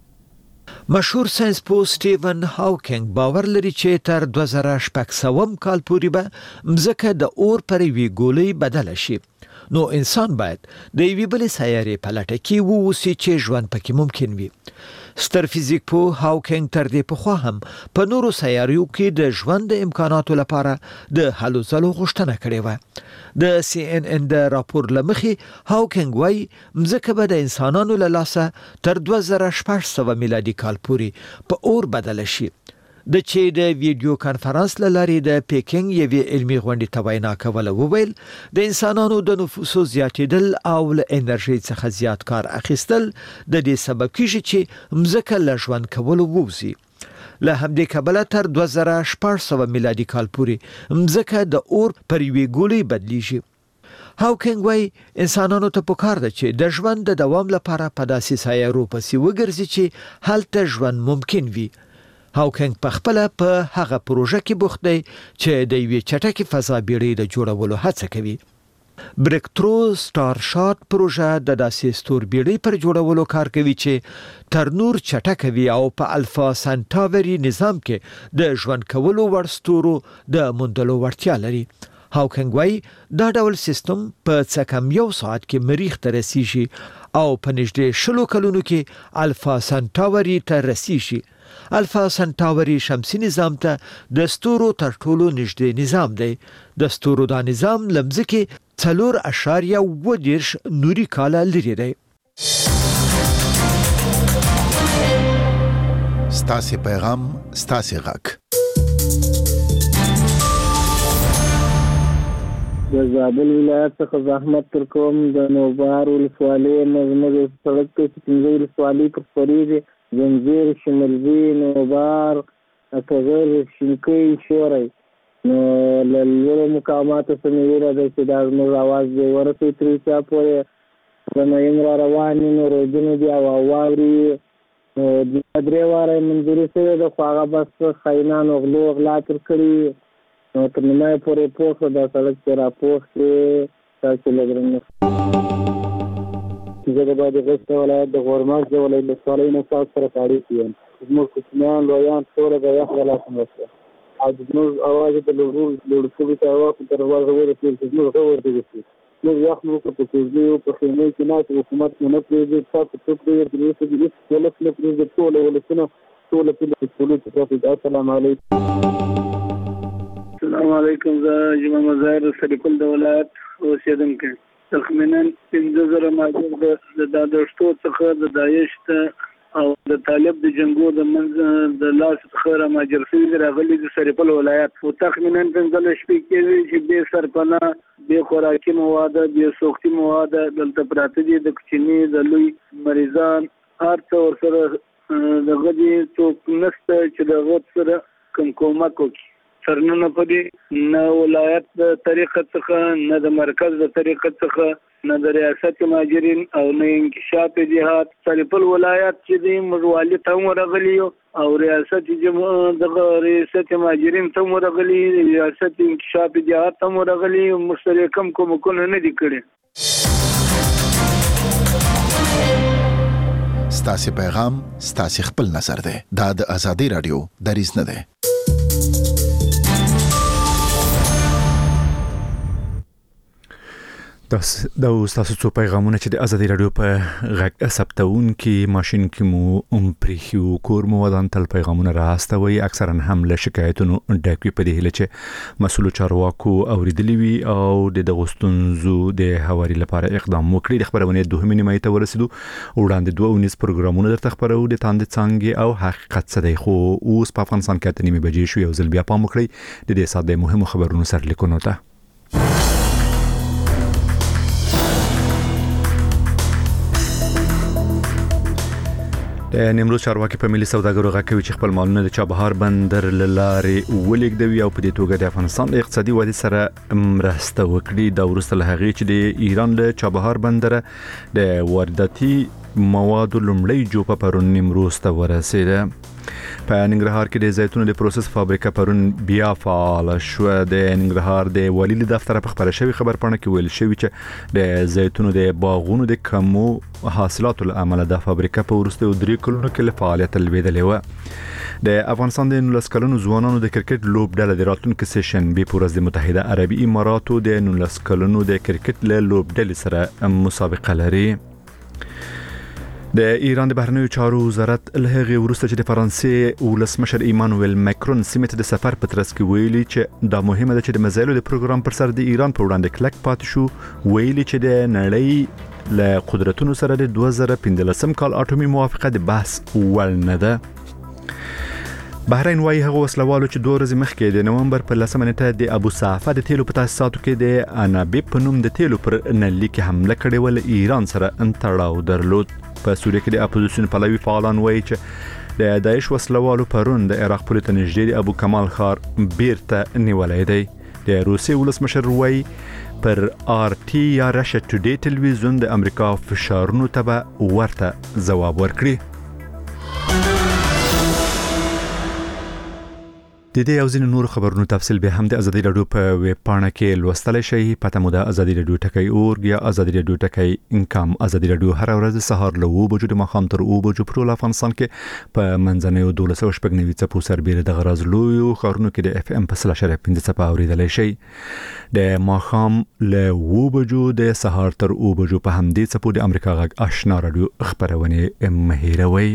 مشهور ساينس پو سټیون هاوکینګ باور لري چې تر دوه زره شپږ سوه کال پورې به مځکه د اور پر یوې ګولۍ بدله شي. نو انسان باید د یوې بلې سیارې په لټه کې ووسي چې ژوند پکې ممکن وي. ستر فزیک پو هاوکینګ تر دې پخوا هم په نورو سیاریو کې د ژوند د امکاناتو لپاره د هلو ځلو غوښتنه کړې وه. د سی ان ان د راپور لمخې هاوکینګ وایي مځکه به د انسانانو له لاسه تر دوه زره شپږ سوه میلادي کال پورې په اور بدله شي. د چې د ویډیو کانفرنس لارې د پیکینګ یوې علمي غونډې ته وینا کوله وویل د انسانانو د نفوسو زیاتېدل او له انرژي څخه زیات کار اخیستل د دې سبب کیږي چې مځکه له ژوند کولو ووځي. له همدې کبله تر دوه زره شپږ سوه میلادي کال پورې مځکه د اور پر یوې ګولۍ بدلیږي. هاوکینګ وایي انسانانو ته پکار ده چې د ژوند د دوام لپاره په داسې سیارو پسې وګرځي چې هلته ژوند ممکن وي. هاوکینګ په خپل په هغه پروژه کې بوخت دی چې د یوې چټکې فضا بیړۍ د جوړولو هڅه کوي. بریک ترو ستار شاټ پروژه د داسې ستور بیړۍ پر جوړولو کار کوي چې تر نور چټک وي او په الفا سنټاوري نظام کې د ژوند کولو وړ ستورو د موندلو وړتیا لري. هاوکینګ وایي دا ډول سیستم په څه کم یو ساعت کې مریخ ته رسیږي او په نږدې شلو کلونو کې الفا سنټاوري ته رسیږي. الفا سنټاوري شمسي نظام ته د ستورو تر ټولو نږدې نظام دی. د ستورو دا نظام له مځکې څلور اعشاریه اووه دېرش نوري کاله لرې دی. ستاسې پیغام ستاسې غږ. د زابل ولایت څخه زحمت تر کوم د نوبار ولسوالۍ مزمز سړک ته چې پنځه ولسوالۍ پر خورېږي زنځیر، شملزي، نوبار، اکغر، شینکۍ، شوری. نو له لوړو مقاماتو څخه مې ویره ده چې دا زموږ اواز دی ورسوي تر چا پورې. د نیم را روان نو رودونه دي او واوري درې واره منځوري شوې ده خو هغه بس خاینانو غلو غلا تر کړي. نو تر نیمایه پورې پوښ دا سړک چې راپوښ کې تاسو لګرنه زه د باندې غوښته ولایت د غورماش د ولایت ولسوالۍ نه تاسو سره تاریخ یم. زموږ کوچنیان لویان ټوله د یخ له لاسه مرسته او زموږ اواز د لوړ لوړ شوي ته واکو تر ورغه ورسېږي چې زموږ ښه ورته وشي. موږ یخ مو په کوزدې او په خیمې کې ناست حکومت مو نه پرېږدي تاسو څه پرېږدي تر اوسه دې هېڅ دولت نه پرېږدي ټوله ولسونه ټوله پلې ټولو ته السلام علیکم. السلام علیکم. زه جمعه مظاهر د سرپل د ولایت اوسېدونکی تخمینا پنځه زره مهاجر د داشتو څخه د داعش ته او د طالب د جنگو د منځ د لاس خره ماجر شوی راغلي د سرپل ولایت او تخمینا پنځل شپې کې چې به سرپنا به خوراکي مواد به سوختي مواد دلته پراته دي د کچنی د لوی مریضان هر څور سره دغه دي څوک نشته چې دغه سره کوم کومک وکړي سرنه په دې نه ولایت د طریقه څخه نه د مرکز د طریقه څخه نه د ریاست ماجرین او نه انکشاف جهاد سرپل ولایت چې د مروالي ته ورغلی او ریاست جمهور د ریاست ماجرین ته ورغلی ریاست انکشاف جهاد ته ورغلی مشترکم کومکونه نه دي کړی. ستاسو پیغام ستاسو خپل نظر ده دا د ازادي رادیو دریز نه ده. دا تاسو څو پیغامونه چې د ازادي رادیو په غږ ثبتون کې ماشين کې مو ام پریخو کور مو ودان تل پیغامونه راستوي اکثرا هم له شکایتونو ډکوي په دې هله چې مسؤل چارواکو اوریدلی وي او د دغستونزو د حواري لپاره اقدام وکړي. د خبرونه دوه نیمه ته ورسېدو وړاندې دوه ونیس پروګرامونه درته خبرو د تاند څنګه او حقیقت څه دی خو اوس په افغانستان کې ته نیمه بجې شو یو ځل بیا پام وکړي د دې ساده مهمو خبرونو سره لیکونو ته. د نیمروز چارواکي په ملي سوداګرو غاکوي چې خپل مالونه د چابهار بندر لارې ولېږدوي او په دې توګه د افغانستان د اقتصادي ودې سره مرسته وکړي. دا ورسته له هغې چې د ایران له چابهار بندر د وارداتي موادو لومړی جوپه پرون نیمروز ته ورسېده. په ننګرهار کې د زیتون د پروسس فابریکه پرون بیا فعال شو. د ننګرهار د والي دفتر په خبره شوی خبر پاڼه کې ویل شوی چې د زیتون د باغونو د کمو حاصلاتو لامل د فابریکه په ورسته درې کلونو کې له فعالیت لویدلې و. د افغانستان د نولس کلنو ځوانانو د کرکټ لوب ډله د راتلونکي سیشن به پورز د متحده عربي اماراتو د نولس کلنو د کرکټ له لوب ډلې سره مسابقه لري. د ایران د بهرنیو چارو وزارت له هغې وروسته چې د فرانسې ولسمشر ایمانوئل ماکرون سیمې ته د سفر په ترڅ کې ویلي چې دا مهمه ده چې د مزایلو د پروګرام پر سر د ایران په وړاندې کلک پاتې شو. ویلي چې د نړۍ له قدرتونو سره د دوه زره پنځلسم کال اټومي موافقه د بحث وړ نه ده. بحرین وايي هغه وسلوالو چې دوه ورځې مخکې د نومبر په لسمه نیټه د ابو صعفه د تیلو په تاسیساتو کې د انابیب په نوم د تیلو پر نلي کې حمله کړې ول ایران سره انتړاو درلود. په سوریه کې د اپوزیسیون پلوي فعالان وایي چې د داعش وسلوالو پرون د عراق پولې ته نږدې د ابو کمال ښار بیرته نیولی دی. د روسیې ولسمشر وایي پر آر ټي یا رشیا ټوډے ټلویزیون د امریکا فشارونو ته به ورته ځواب ورکړي. د دې او ځینو نور خبرونو تفصیل به هم د ازادي رادیو په ویب پاڼه کې لوستل شي. پته مو د ازادي رادیو ټکی اورګ یا ازادي رادیو ټکی انکم. ازادي رادیو هر ورځ سهار له اوه بجو د ماښام تر اوه بجو په ټول افغانستان کې په منځنیو دولس سوه شپږ نوي څپو سربېره د غراز لویو ښارونو کې د اف ام په سل اشاریه پنځه څپه اورېدلی شي. د ماښام له اوه بجو د سهار تر اوه بجو په همدې څپو د امریکا غږ آشنا رادیو خبرونه مه هېروئ.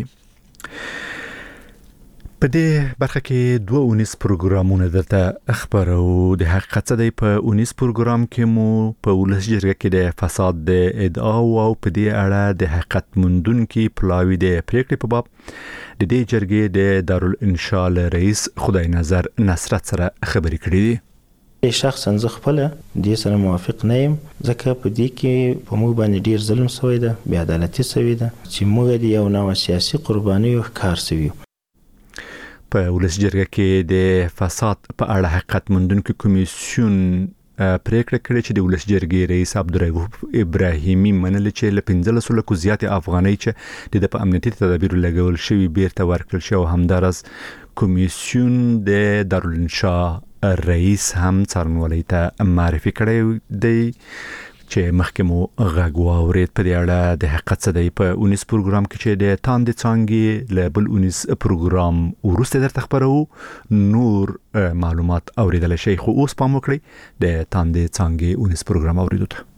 په دې برخه کې دوه اونیس پروګرامونه درته خبرو. د حقیقت څه دی په اونیس پروګرام کې مو په ولس جرګه کې د فساد د ادعا او په دې اړه د حقیقت موندونکي پلاوي د پریکړې په باب د دې جرګې د دارالانشاء رئیس خدای نظر نصرت سره خبرې کړې دي. شخصا زه خپل دې سره موافق نه یم ځکه په دې کې په موږ باندې ډیر ظلم شوی ده، بې عدالتي شوی ده چې موږ د یو نوع سیاسي قربانیو ښکار شوي. په ولس جرګه کې د فساد په اړه حقیقت موندونکي کمیسیون پریکړه کړې چې د ولس جرګې رئیس عبدالرؤف ابراهیمي منل چې له پنځلسو لکو زیاتې افغانۍ چې د په امنیتي تدابیرو لګول شوي بیرته ورکړل شي او همداراز کمیسیون د دارالانشاء رئیس هم څارنوالۍ ته معرفي کړی دی چې مخکې مو غږ واورېد. په دې اړه د حقیقت څه دی په اونیس پروګرام کې چې د تاندې څانګې له بل اونیس پروګرام وروسته درته خبرو نور معلومات اورېدلی شئ. خو اوس پام وکړئ د تاندې څانګې اونیس پروګرام اورېدو ته.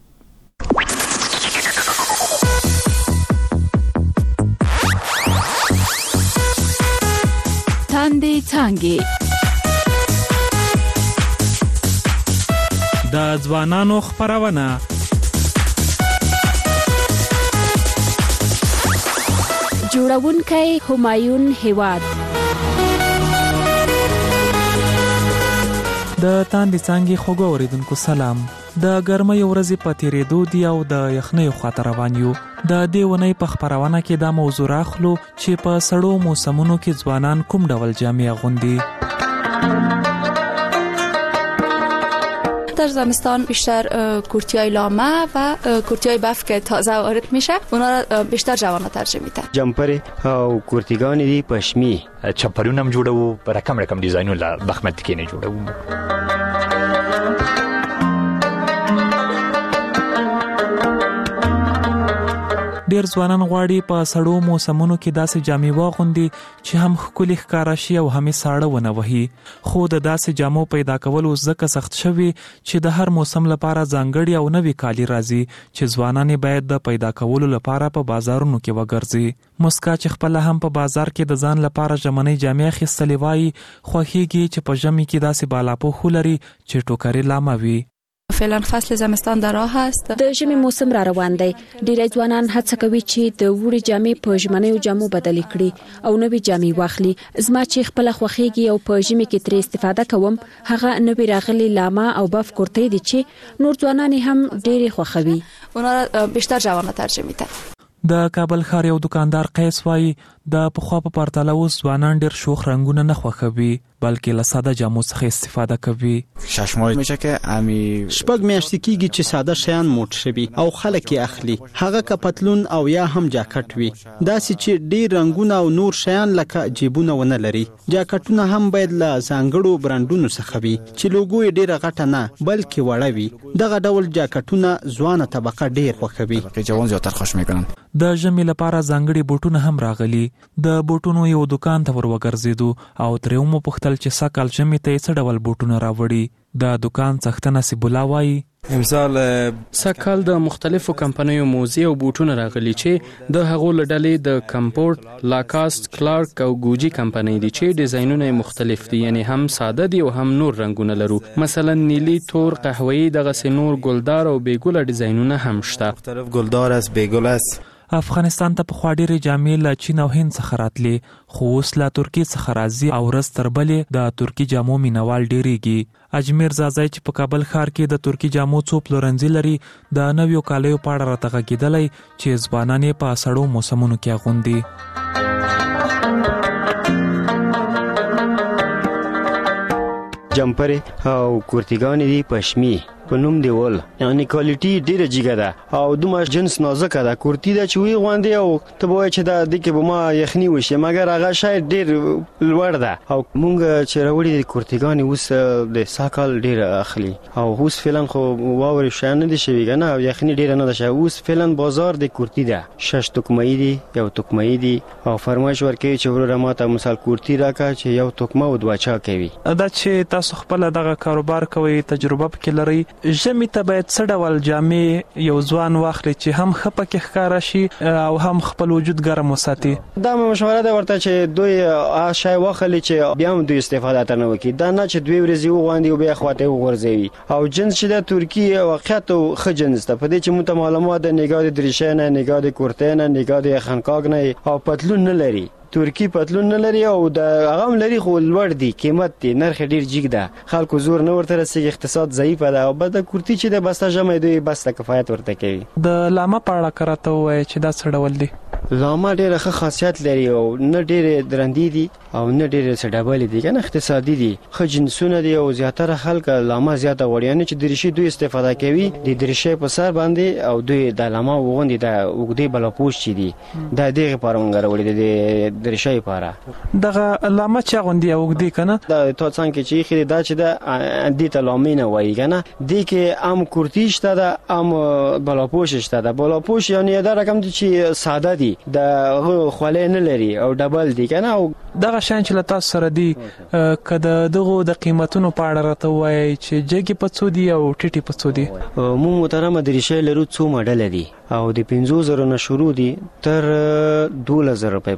تاندې څانګې د ځوانانو خبرونه جوړونکی همایون هیواد. د تاندې څانګې خوږو اوریدونکو سلام. د ګرمۍ ورځې په تیریدو دي او د یخنۍ خواته روان یو. د دې ونې په خپرونه کې دا موضوع راخلو چې په سړو موسمونو کې ځوانان کوم ډول جامې اغوندي. در زمستان بیشتر کورتیای لامه و کورتیای بف که تازه وارد میشه اونا را بیشتر جوانا ترجیح میدن. جمپر او کورتیگان دی پشمی چپرونه هم جوړو په رقم رقم ډیزاینونه بخمت کې نه جوړو. ډیر ځوانان غواړي په سړو موسمونو کې داسې جامې واغوندي چې هم ښکلي ښکاره شي او هم ساړه ونه وهي. خو د داسې جامو پیدا کول اوس ځکه سخت شوي چې د هر موسم لپاره ځانګړي او نوي کالي راځي چې ځوانان باید د پیدا کولو لپاره په بازارونو کې وګرځي. مسکا چې خپل هم په بازار کې د ځان لپاره ژمنۍ جامې اخیستلې وایي خوښیږي چې په ژمي کې داسې بالاپوښ ولري چې ټوکرې لامه وي. فعلا فصل زمستان در راه است. د ژمي موسم را روان دی. ډېر ځوانان هڅه کوي چې د وړي جامې په ژمنیو جامو بدل کړي او نوې جامې واخلي. زما چې خپل خوخيږي او په ژمي کې ترې استفاده کوم هغه نوې راغلي لامه او بف کورتۍ دي چې نور ځوانان هم ډېر خوښوي. اونا بیشتر جوانا ترجیح میدن. د کابل ښار یو دکاندار قیس وایي د پخوا په پرتله اوس ځوانان ډېر شوخ رنگونه نه خوښوي بلکې له ساده جامو څخه استفاده کوي. ششمای میشه که امی شپږ میاشتې کېږي چې ساده شیان موټ شوي او خلک یې اخلي. هغه که پتلون او یا هم جاکټ وي داسې چې ډېر رنگونه او نور شیان لکه جیبونه ونه لري. جاکټونه هم باید له ځانګړو برانډونو څخه وي چې لوګو یې ډېره غټه نه بلکې وړه وي. دغه ډول جاکټونه ځوانه طبقه ډېر خوښوي. جوان زیاتره خوښ میکنن. د ژمي لپاره ځانګړي بوټونه هم راغلي. د بوټونو یو دکان ته ور وګرځېدو او ترې مو پوښتل چې سکل ژمي ته څه ډول بوټونه راوړي. د دکان څښتن نصیب الله وایي امسال سکل د مختلفو کمپنیو موزي او بوټونه راغلي چې د هغو لړلې د کمپورټ، لاکاست، کلارک او ګوجي کمپنۍ دي چې ډیزاینونه مختلف دي یعنی هم ساده دي او هم نور رنگونه لرو. مثلا نیلی، تور، قهوه‌ای دغه سنور ګلدار او بیګل ډیزاینونه هم شته. مختلف ګلدار است، بیګل است. افغانستان ته په خوا ډېرې جامې له چین او هند څخه راتلې خو اوس له ترکیې څخه راځي او ورځ تر بلې د ترکي جامو مینوال ډېریږي. اجمیر زازای چې په کابل ښار کې د ترکي جامو څو پلورنځي لري د نویو کالیو په اړه راته غږېدلی چې ځوانان یې په سړو موسمونو کې اغوندي. جمپر او کورتیگان دی پشمی په نوم دی ول یعنی کوالټي ډیره جګه ده او دومره جنس نازکه ده. کورتی دا چې وی غوندي او ته وای چې دا د کې به ما یخني وشي مګر هغه شاید ډیر لوړ ده او مونږ چې راوړي د کورتیګان اوس د ساکل ډیر اخلي او اوس فعلا خو واوري شان نه دي شوی کنه او یخني ډیر نه ده شوی. اوس فعلا بازار د کورتی ده شش توکمې دي یو توکمې دي او فرمایش ورکوي چې ورته ماته مثال کورتی راکا چې یو توکمه او دوه چا کوي. دا چې تاسو خپل دغه کاروبار کوي تجربه پکې لري ژمي ته باید څه ډول جامې یو ځوان واخلي چې هم خپه کې ښکارا شي او هم خپل وجود ګرم وساتي. دا مشوره ده ورته چې دوی شای واخلي چې بیا هم دوی استفاده تر نه وکړي. دا نه چې دوی ورځي وغوندي او بیا خواته وغورځوي. او جنس چې د ترکیه واقعیت او خ جنس ته په دې چې مت معلومات د نگاه د درشه نه نگاه د کورته نه نگاه د خنکاګ نه او پتلون نه لري. ترکی پتلون نه لري او د هغه لري خو لوړ دي قیمت دي نرخ ډیر جګ ده. خلکو زور نه ورته رسېږي اقتصاد ضعیف ده او بد کورتی چې د بسته جمع دوی بسته کفایت ورته کوي. د لامه پاړه کراته وای چې دا څه ډول دي؟ لامه ډیره ښه خاصیت لري او نه ډیره درندې دي او نه ډیره سډابل دي کنه اقتصادي دي. خو جنسونه دي او زیاتره خلک لامه زیاته وړي نه چې درشي دوی استفاده کوي د درشي په سر باندې او دوی د لامه وغوندي د وګدي بلپوش چي دي د دغه پرونګر وړي د درشي لپاره دغه لامه چا غوندي وګدي کنه د تو څنګه چې خېده دا چې د دې ته لامینه وایي کنه د کې ام کورتی شته د ام بلپوش شته د بلپوش یعنی دا رقم دي چې ساده دي د خولې نه لري او ډبل دي کنه او دغه شان چې لتا سره دي کده دغه د قیمتونو په اړه راته وایي چې جګي پڅو دي او ټټي پڅو دي. مو محترم درشه لرو څو ماډل دي او د پنځه زره نه شروع دي تر دوه زره روپۍ پورې او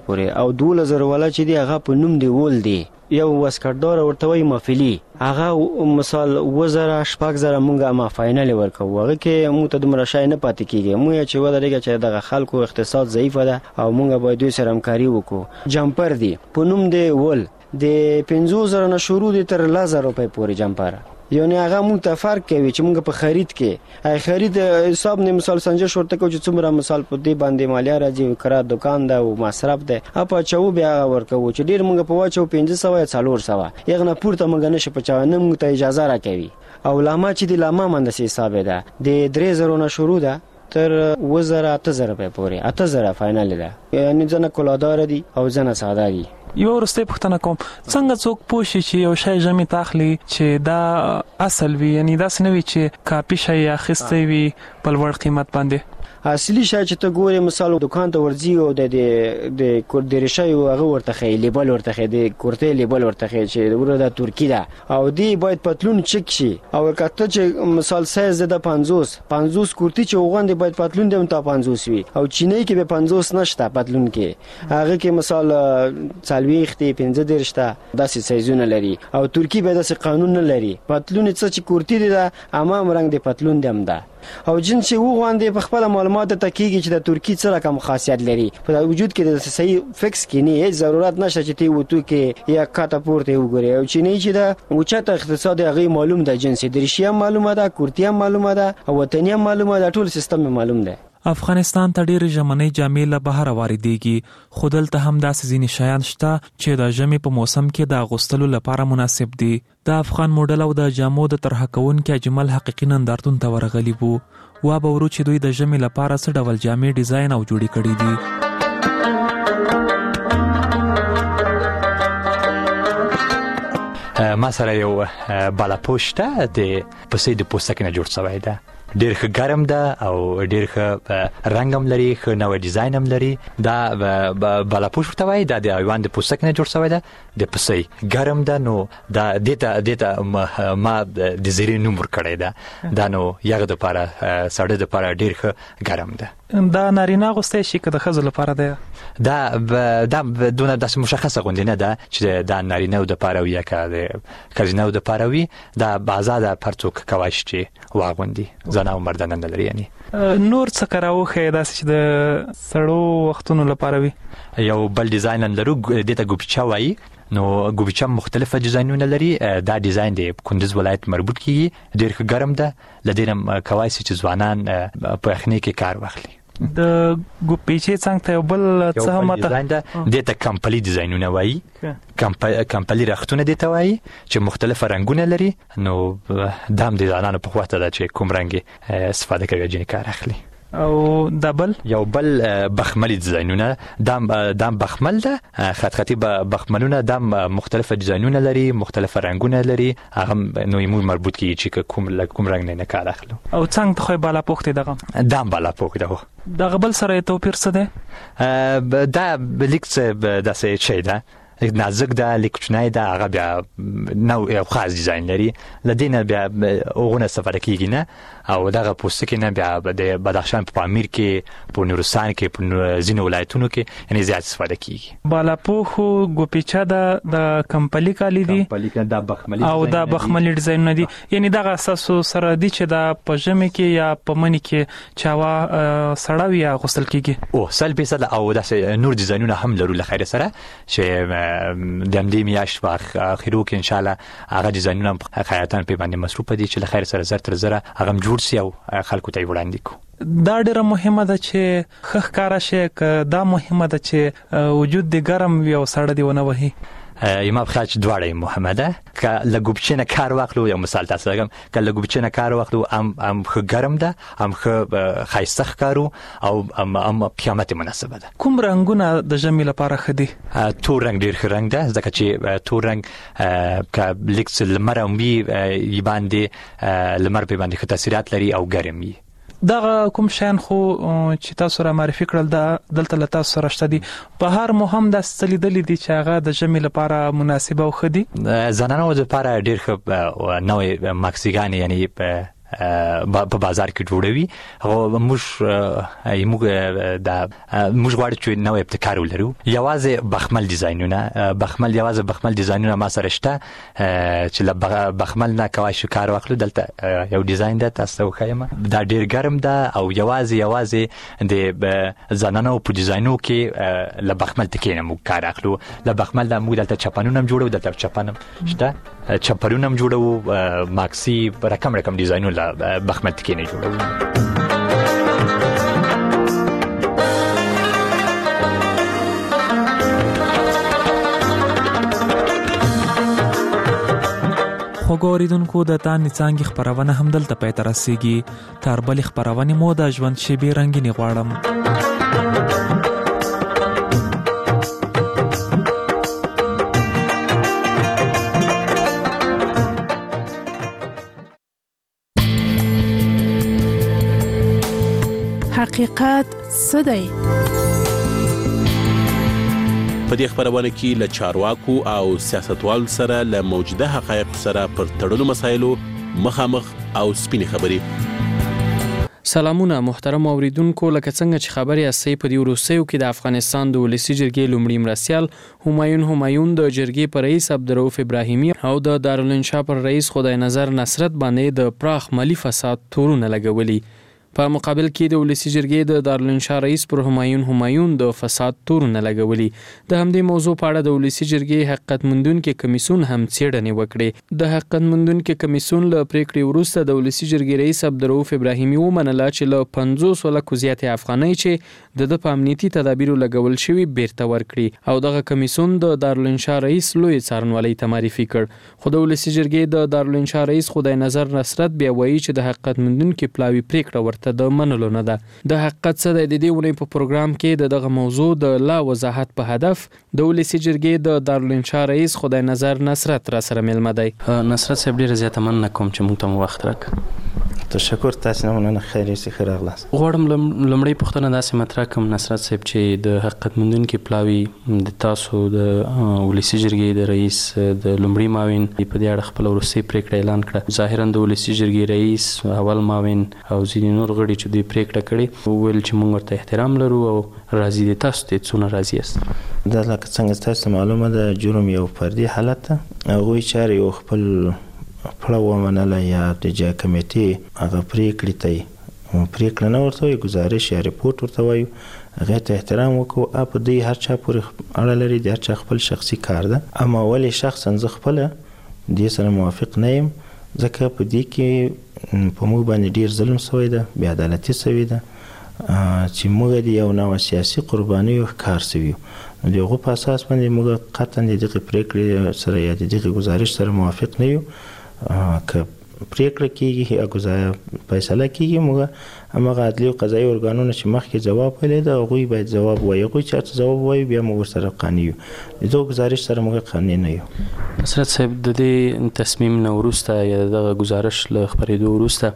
او دوله زر ولا چې دی هغه په نوم دی ول دی یو واسکټدار ورته وای مافلی هغه مثال وزره شپږ زره مونږه ما فاینل ورکو هغه کې مو ته دومره شای نه پاتې کیږي مو چې ودرېږي چې دغه خلکو اقتصاد ضعیف ده او مونږ باید دوی سره همکاري وکړو جمپر دی په نوم دی ول د پنځه زره نه شروع دي تر لس زره روپۍ پورې جمپر یعنی هغه مونږ ته فرق کوي چې مونږ په خرید کې ای خرید حساب نه مثال سنجش ورته کو چې څومره مثال په دې باندې مالیه راځي کرا دکان ده او مصرف ده اپا چاو بیا ورکو چې ډیر مونږ په واچو پنځه سوه یا څلور سوه یغه پورته مونږ نشه په چا نه مونږ ته اجازه راکوي او لاما چې د لاما مند سي حساب ده د درې زره نه شروع ده تر وزره اته زره په پورې اته زره فاینل ده یعنی ځنه کولادار دي او ځنه ساده دي یو ورسته پښتنه کوم څنګه څوک پوښي چې یو شی جمع تاخلي چې دا اصل وي یعنی دا سنوي چې کاپی شي اخیسته وي په لوړ قیمت باندې اصلي شای چې ته ګورې مثال دکان ته ورځي او د د کوردری شای او هغه ورته خې لیبل ورته خې د کورته لیبل ورته خې چې ورته د ترکی ده او دی باید پتلون چک شي او کته چې مثال سایز د پنځوس پنځوس کورتی چې وغوندې باید پتلون د تا پنځوس وي او چینی کې به پنځوس نشته پتلون کې هغه کې مثال څلويختي پنځه درشته داسې سایزونه لري او ترکی به داسې قانون نه لري پتلون څه چې کورتی ده امام رنگ د پتلون دم ده او جن چې وغوندې په خپل معلومات ته کیږي چې د ترکی سره کوم خاصیت لري په وجود کې د صحیح فکس کې نه هیڅ ضرورت نشته چې تی وته کې یا کاته پورته وګوري او چې نه چې دا اوچته اقتصاد هغه معلوم ده جنسي درشیا معلومه ده کورتیا معلومه ده او وطنیا معلومه ده ټول سیستم معلوم ده افغانستان ته ډېر ژمنې جامې له بهر واردېږي خو دلته هم داسې ځینې شیان شته چې د ژمي په موسم کې د اغوستلو لپاره مناسب دي د افغان موډل او د جامو د طرحه کوونکي اجمل حقیقي نندارتون ته ورغلي وو وا به ورو چې دوی د ژمي لپاره څه ډول جامې ډیزاین او جوړې کړي دي ما سره یو بالاپوش ته د پسې د پوستکي نه جوړ شوی ده ډېر ښه ګرم ده او ډېر ښه رنګ هم لري ښه نوی ډیزاین هم لري دا بالاپوش ورته وایي دا د حیوان د پوستکي نه جوړ شوی ده د پسې ګرم ده نو دا دې ته دې ته ما د زیري نوم ورکړی ده دا نو یغه دپاره سړی دپاره ډېر ښه ګرم ده دا نارینه اغوستی شي که د ښځو لپاره دی دا دا دونه داسې مشخصه غوندې نه ده چې دا نارینهو دپاره وي یا که د ښځینهو دپاره وي دا به ازاده هر څوک کولی شي چې واغوندي زنه او مردانه نه لري یعنې نور څه که راوښیې داسې چې د سړو وختونو لپاره وي یو بل ډیزاین هم لرو دې ته ګوبچه وایي نو ګوبچه مختلفه ډیزاینونه لري دا ډیزاین د کندز ولایت مربوط کیږي ډېر ښه ګرم ده له دې نه کولی شي چې ځوانان په یخنۍ کې کار واخلي د ګوپیچې څنګ ته یو بل څه هم ډیزاین ده دې ته کمپلي ډیزاینونه وایي کمپلي رختونه دې ته وایي چې مختلفه رنګونه لري نو دا هم د ځوانانو په خواته ده چې کوم رنګ استفاده کوي ځینې کار اخلي او دا بل یو بل بخملي ډیزاینونه دام دام بخمل ده خط خطي بخملونه دام مختلفه ډیزاینونه لري مختلفه رنگونه لري هغه نو یې مربوط کیږي چې کوم کوم رنگ نه کار اخلو او څنګه خو بالا پوښتې دغه دام بالا پوښ ده دغه بل سره توپیر څه ده دا لیکس داسې شي ده نازک ده لیکچنای ده هغه بیا نو یو خاص ډیزاین لري لدینه بیا اوغونه استفاده کیږي نه او دغه پوستکي نه بیا د بدخشان په پامیر کې په نورستان کې په ځینو ولایتونو کې یعنی زیات استفاده کیږي بالاپوخ ګوپیچا د د کمپلی کالی دي د بخملي او د بخملي ډیزاین نه دي یعنی دغه اساسو سره دي چې د پجمه کې یا پمنی کې چاوا سړاوي یا غسل کیږي او سل فیصد او د نور ډیزاینونه هم لرو لخير سره چې د همدې میاشت په اخرو کې ان شاء الله هغه ډیزاینونه خیاطان په باندې مصروف دي چې لخير سره زر تر زره هغه جوړ سي او خلکو ته وړاندې کو دا ډیره مهمه ده چې خخ کارا شي ک دا مهمه ده چې وجود د ګرم وي او سړه دی ونه وهي ایمه خاص دواړه مهمه ده ک لګوبچنه کار واخلو یو مثال تاسو لګم ک لګوبچنه کار واخلو ام ام خ ګرم ده ام خ خایسته کارو او ام ام قیامت مناسبه ده کوم رنگونه د جمی لپاره خدي تور رنگ ډیر ښه رنگ ده ځکه چې تور رنگ ک لیکس لمر او می یباندې لمر په باندې تاثیرات لري او ګرمي دغه کوم شان خو چې تاسو را معرفي کړل د دلته له تاسو سره شته دي په هر مهم د ستلیدلې دي چې هغه د جمی لپاره مناسبه او خدي زنانو لپاره ډیر ښه نوې ماکسیګان یعنی په بازار کې جوړوي او موږ موږ د موږ غواړو چې نو ابتکار ولرو. یوازې بخمل ډیزاینونه بخمل یوازې بخمل ډیزاینونه ما سره شته چې له بخمل نه کوای شو کار واخلو. دلته یو ډیزاین ده تاسو وښایم، دا ډیر ګرم ده او یوازې یوازې د زنانو په ډیزاینو کې له بخمل تکینه موږ کار اخلو. له بخمل د موږ دلته چپانونه هم جوړو، دلته چپانم شته، چپرونه هم جوړو، ماکسي رقم رقم ډیزاینونه بخمل تکینه جوړو. خوږو اوریدونکو د تا نڅانګې خپرونه هم دلته پای ته رسیږي. تر بلې خپرونې مو د ژوند شېبې رنګینې غواړم. حقیقت څه دی؟ په دې خبرونه کې له چارواکو او سیاستوالو سره له موجوده حقایق سره پر تړلو مسایلو مخامخ او سپینې خبرې. سلامونه محترم اوریدونکو، لکه څنګه چې خبرې اسې په دې وروستیو کې د افغانستان د ولسی جرګې لومړي مرستیال همایون همایون د جرګې پر رئیس عبدالرؤف ابراهیمي او د دارالانشا پر رئیس خدای نظر نصرت باندې د پراخ مالی فساد تورونه لګولي. په مقابل کې د ولسی جرګې د دارالانشا رئیس پر همایون همایون د فساد تورونه لګولي. د همدې موضوع په اړه د ولسی جرګې حقیقت موندونکو کمیسیون هم څېړنې وکړې. د حقیقت موندونکو کمیسیون له پریکړې وروسته د ولسی جرګې رئیس عبدالرؤف ابراهیمي ومنله چې له پنځوس لکو زیاتې افغانۍ چې د د په امنیتي تدابیرو لګول شوي بیرته ورکړي او دغه کمیسیون د دارالانشا رئیس لوی څارنوالۍ ته معرفي کړ. خو د ولسی جرګې د دارالانشا رئیس خدای نظر نصرت بیا وایي چې د حقیقت موندونکو پلاوي پریکړه ته د منلو نه ده. د حقیقت څه دی؟ د دې ونې په پروګرام کې د دغه موضوع د لا وضاحت په هدف د ولسی جرګې د دارالانشا رئیس خدای نظر نصرت را سره ملمه دی. نصرت صاحب ډیره زیاته مننه کوم چې موږ ته وخت راکړ. تشکر، تاسو نه مننه. خیر یې ښه راغلاست. غواړم لومړی پوښتنه داسې مطرح کوم نصرت صاحب چې د حقیقت موندونکو پلاوي د تاسو د ولسی جرګې د رئیس د لومړي معاون په دې اړه خپل وروستۍ پریکړه اعلان کړه. ظاهرا د ولسی جرګې رئیس اول معاون او ځینې نور غړي چې دوی پریکړه کړې ویل چې موږ ورته احترام لرو او راضي دي. تاسو ته څونه راضي یاست؟ دا لکه څنګه تاسو معلومه ده جرم یو فردي حالت ده. هغوی چارې یو خپل پړه ومنله یا د جا کمیټې هغه پریکړې ته پریکړه نه ورته وایي، ګزارش یا ریپورټ ورته وایو، هغې ته احترام وکړو. په دوی هر چا پورې اړه لري، د هر چا خپل شخصي کار ده. اما ولې شخصا زه خپله دې سره موافق نه یم، ځکه په دې کې په موږ باندې ډیر ظلم سوی ده، بې عدالتي سوی ده چې موږ د یو نوع سیاسي قربانیو ښکار سوي یو. نو د هغو په اساس باندې موږ قطعا د دغې پریکړې سره یا د دغې ګزارش سره موافق نه یو. که پریکړه کیږي یا ګزاره فیصله کیږي، موږ هماغه عدلي او قضایي ارګانونه چې مخکې ځواب ویلی ده هغوی باید ځواب ووایي. هغوی چې هر څه ځواب ووایي بیا موږ ورسره قانع یو. د دغو ګزارش سره موږ قانع نه یو. نصرت صاحب، د دې تصمیم نه وروسته یا دغه ګزارش له خپرېدو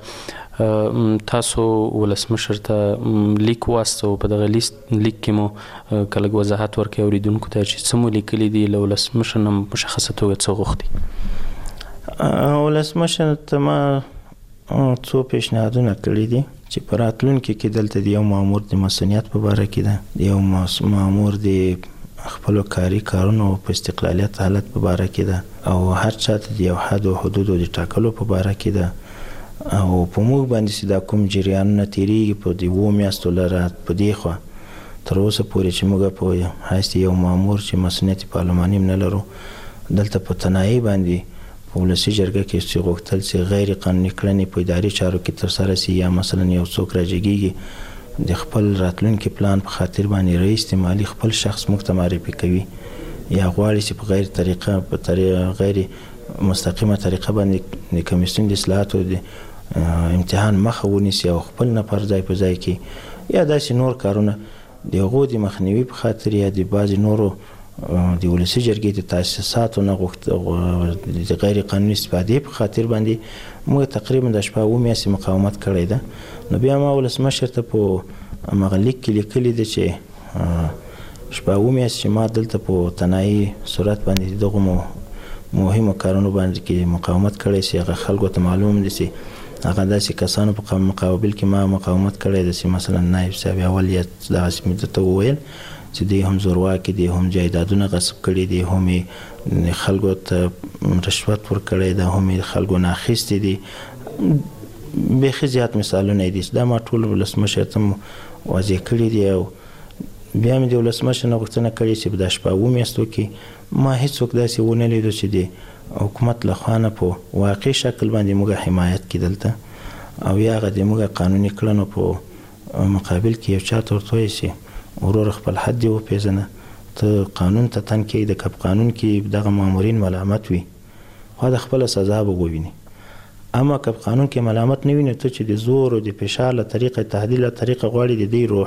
وروسته تاسو ولسمشر ته لیک واستو. په دغه لیست لیک کې مو که لږ وضاحت ورکړئ اورېدونکو ته چې څه مو لیکلي دي، له ولسمشر نه مشخصه توګه څه غوښتي؟ ولسمشر ته ما څو پیشنهادونه کړي دي چې په راتلونکي کې دلته د یو مامور د مسؤلیت په باره کې ده، د یو مامور د خپلو کاري کارونو په استقلالیت حالت په باره کې ده، او هر چا ته د یو حد او حدودو د ټاکلو په باره کې ده. او په موږ باندې چې دا کوم جریانونه تېرېږي په د اوو میاشتو لره په دې خوا تر اوسه پورې چې موږ په حیث یو مامور چې مسؤلیت پارلماني هم نه لرو، دلته په تنهایي باندې په ولسي جرګه کې چې غوښتل چې غیر قانوني کړنې په اداري چارو کې ترسره سي، یا مثلا یو څوک راجګېږي د خپل راتلونکي پلان په خاطر باندې رئیس د مالي خپل شخص موږ ته معرفي کوي، یا غواړي چې په غیر طریقه په طریقه غیر مستقیمه طریقه باندې د کمیسیون د اصلاحاتو د امتحان مخه ونیسي او خپل نفر ځای په ځای کې، یا داسې نور کارونه د هغو د مخنیوي په خاطر یا د بعضې نورو د ولسي جرګې د تاسیساتو نه غوښت د غیر قانوني استفادې په خاطر باندې موږ تقریبا د شپږ اووه میاشتې مقاومت کړی ده. نو بیا ما ولسمشر ته په هماغه لیک کې لیکلي ده چې شپږ اووه میاشتې چې ما دلته په تنهایي صورت باندې دغو مهمو کارونو باندې کې مقاومت کړی سي، هغه خلکو ته معلوم دي چې هغه داسې کسانو په مقابل کې ما مقاومت کړی د چې مثلا نایب صاحب اول یې دغسې مې درته وویل چې دی هم زورواکي دی هم جایدادونه غصب کړي دي هم خلکو ته رشوت ورکړی ده هم خلکو نه اخیستي دي بیخي زیات مثالونه دي دا ما ټول ولسمشر ته واضح کړي دي او بیا مې د ولسمشر نه غوښتنه کړې چې په دا شپږ میاشتو کې ما هیڅوک داسې ونه لیدو چې د حکومت له خوا نه په واقعي شکل باندې موږ حمایت کړي دلته او یا هغه د موږ قانوني کړنو په مقابل کې یو چا ته ورته وایي چې ورور خپل حد دی وپېژنه ته قانون ته تن کېږي د کب قانون کې دغه مامورین ملامت وي خو د خپله سزا به وویني اما کب قانون کې ملامت نه ویني ته چې د زور او د فشار له طریقې تهدید له طریقې غواړي د دې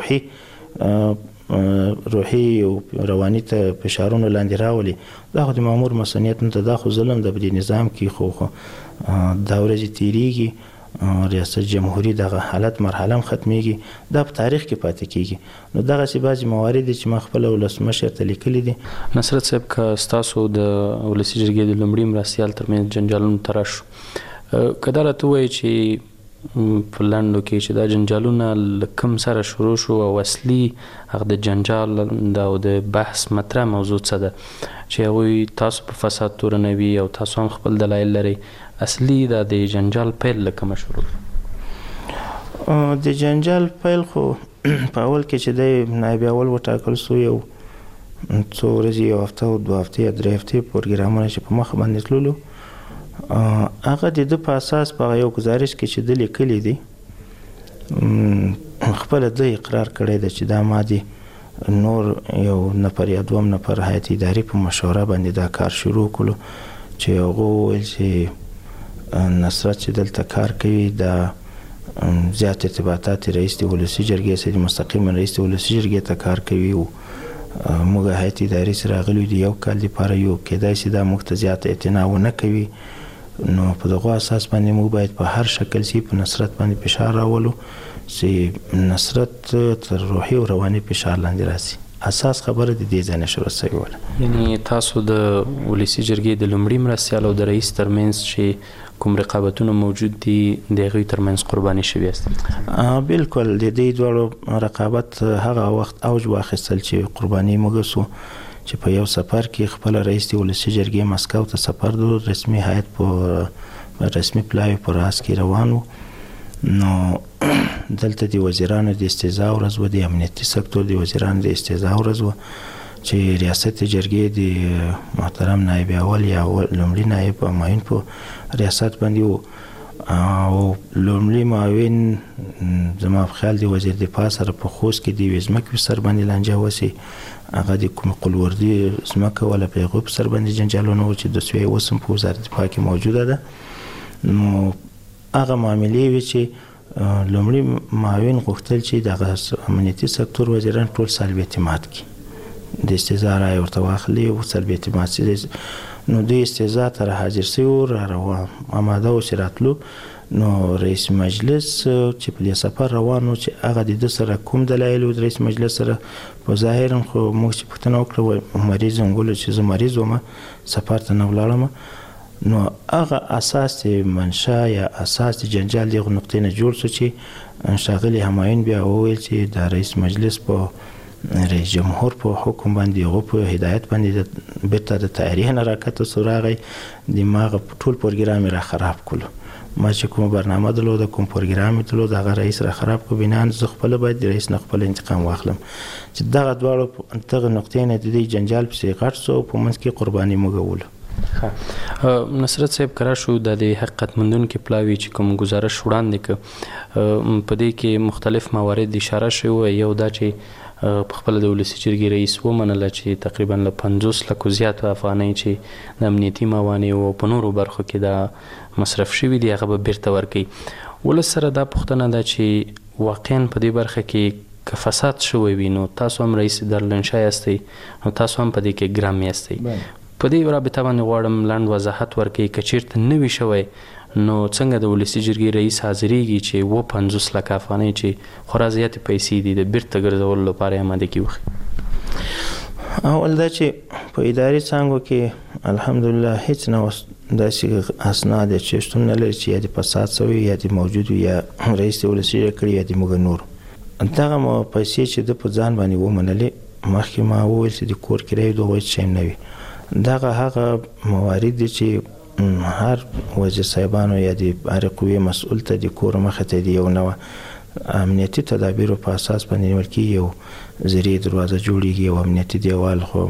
روحي روحي او رواني ته فشارونه لاندې راولي دا خو د مامور مسؤلیت نه ده دا خو ظلم د دې نظام کې خو خو دا ورځې تېرېږي ریاست جمهوریت دغه حالت مرحله هم ختمېږي دا په تاریخ کې پاتې کېږي نو دغسې بعضې موارد دي چې ما خپله ولسمشر ته لیکلي دي نصرت صاحب که ستاسو د ولسي جرګې د لومړي مرستیال ترمنځ جنجالونو ته راشو که دا راته ووایي چې په لنډو کې چې دا جنجالونه له کوم سره شروع شو او اصلي هغه د جنجال او د بحث مطرح موضوع څه ده چې هغوی تاسو په فساد تورنوي او تاسو هم خپل دلایل لرئ اصلي دا د جنجال پیل له کومه شروع د جنجال پیل خو په اول کې چې دی نایب اول وټاکل سو یو څو ورځې یو هفته او دوه هفتې یا درې هفتې پروګرامونه چې په مخ باندې تللو هغه د ده په اساس په یو ګزارش کې چې ده لیکلی دی خپله ده اقرار کړی ده چې دا ما دي نور یو نفر یا دوم نفر هیئت اداري په مشوره باندې دا کار شروع کړو چې هغه وویل چې نصرت چې دلته کار کوي دا زیات ارتباطات رئیس د ولسي جرګې سره مستقیما رئیس د ولسي جرګې ته کار کوي او موږ هیئت اداري سره راغلي دي یو کال دپاره یو کیدای شي دا موږ ته زیاته اعتنا ونه کوي نو په دغه اساس باندې موږ باید په هر شکل سي په نصرت باندې فشار راولو چې نصرت تر روحي او رواني فشار لاندې راسي اساس خبره د دې ځای نه شروع شوې وله یعنی تاسو د ولسي جرګې د لومړي مرستیال او د رئیس ترمنځ چې کوم رقابتونه موجود دي د هغوی ترمنځ قرباني شوي یاست بالکل د دې دواړو رقابت هغه وخت اوج واخیستل چې قرباني موږ سو چې په یو سفر کې خپل رئیس د ولسي جرګې مسکو ته سفر د رسمي هیئت په رسمي پلاوي په راس کې روان و نو دلته د وزیرانو د استعزا ورځ وه د امنیتي سکتور د وزیرانو د استعزا ورځ وه چې ریاست جرګې د محترم نایب اول یا لومړي نایب معاون په ریاست باندې و او لومړي معاون زما په خیال د وزیر دفاع سره په خوست کې د یوې ځمکې په سر باندې لانجه وسي هغه د کوم قلوردي ځمکه ولا په هغو په سر باندې جنجالونه و چې د سوی اوس هم په وزارت دفاع کې موجوده ده نو هغه معاملې وي چې لومړي معاون غوښتل چې دغه امنیتي سکتور وزیران ټول سلب اعتماد کړي د استعزا رایې ورته واخلي او سلب اعتماد سي نو دوی استعزا ته حاضر سوي و را اماده و چې راتلو نو رئیس مجلس چې په دې سفر روان و چې هغه د ده سره کوم دلایل و د رئیس مجلس سره په ظاهرا خو موږ چې پوښتنه وکړه مریض یم ویلو چې زه مریض وم سفر ته نه ولاړم نو هغه اساس د منشا یا اساس د جنجال دغه نقطې نه جوړ سو چې ښاغلي همایون بیا وویل چې د رئیس مجلس په رئیس جمهور په حکم باندې هغه په هدایت باندې بیرته د طیارې نه راکته سو راغی دماغ ټول پروګرام را خراب کړو ما چې کوم برنامه درلوده کوم پروګرام درلود هغه رئیس را خراب کړو بنان زه خپل باید د رئیس نه خپل انتقام واخلم چې دغه دواړو دغه نقطې نه د دې جنجال پسې غټ سو په منځ کې قرباني موږ وله نصرت صاحب کرا شو د حقیقت مندونکو پلاوی چې کوم گزارش وړاندې ک په دې کې مختلف موارد اشاره شوی یو دا چې په خپل د ولسي جرګې رئیس ومنله چې تقریبا له پنځوس لکو زیاتو افغانۍ چې د امنیتي موانعو او په نورو برخو کې دا مصرف شوي دي هغه به بیرته ورکوي ولس سره دا پوښتنه ده چې واقعا په دې برخه کې که فساد شوی وي نو تاسو هم رئیس دارالانشا یاستئ نو تاسو هم په دې کې ګرام یاستئ په دې رابطه باندې غواړم لنډ وضاحت ورکړئ که چیرته نه وي شوی نو څنګه د ولسي جرګې رئیس حاضریږي چې و پنځوس لکه افغانۍ چې خورا زیاتې پیسې دي د بیرته ګرځولو لپاره یې اماده کې وخي اول دا چې په اداري څانګو کې الحمدلله هیڅ نه داسې اسناد چې شتون نه لري چې یا د فساد شوی یا د موجود یا رئیس ولسی کړی یا د موږ نور دغه مو پیسې چې د په ځان باندې ومنلې مخکې ما وویل چې د کور کرایه دوه شي نه وي دغه هغه موارد دي چې هر وزیر صاحبانو یا د هر قوی مسؤل ته د کور مخه ته دی یو نو امنیتي تدابیر په اساس باندې ورکی یو زری دروازه جوړیږي او امنیتي دیوال خو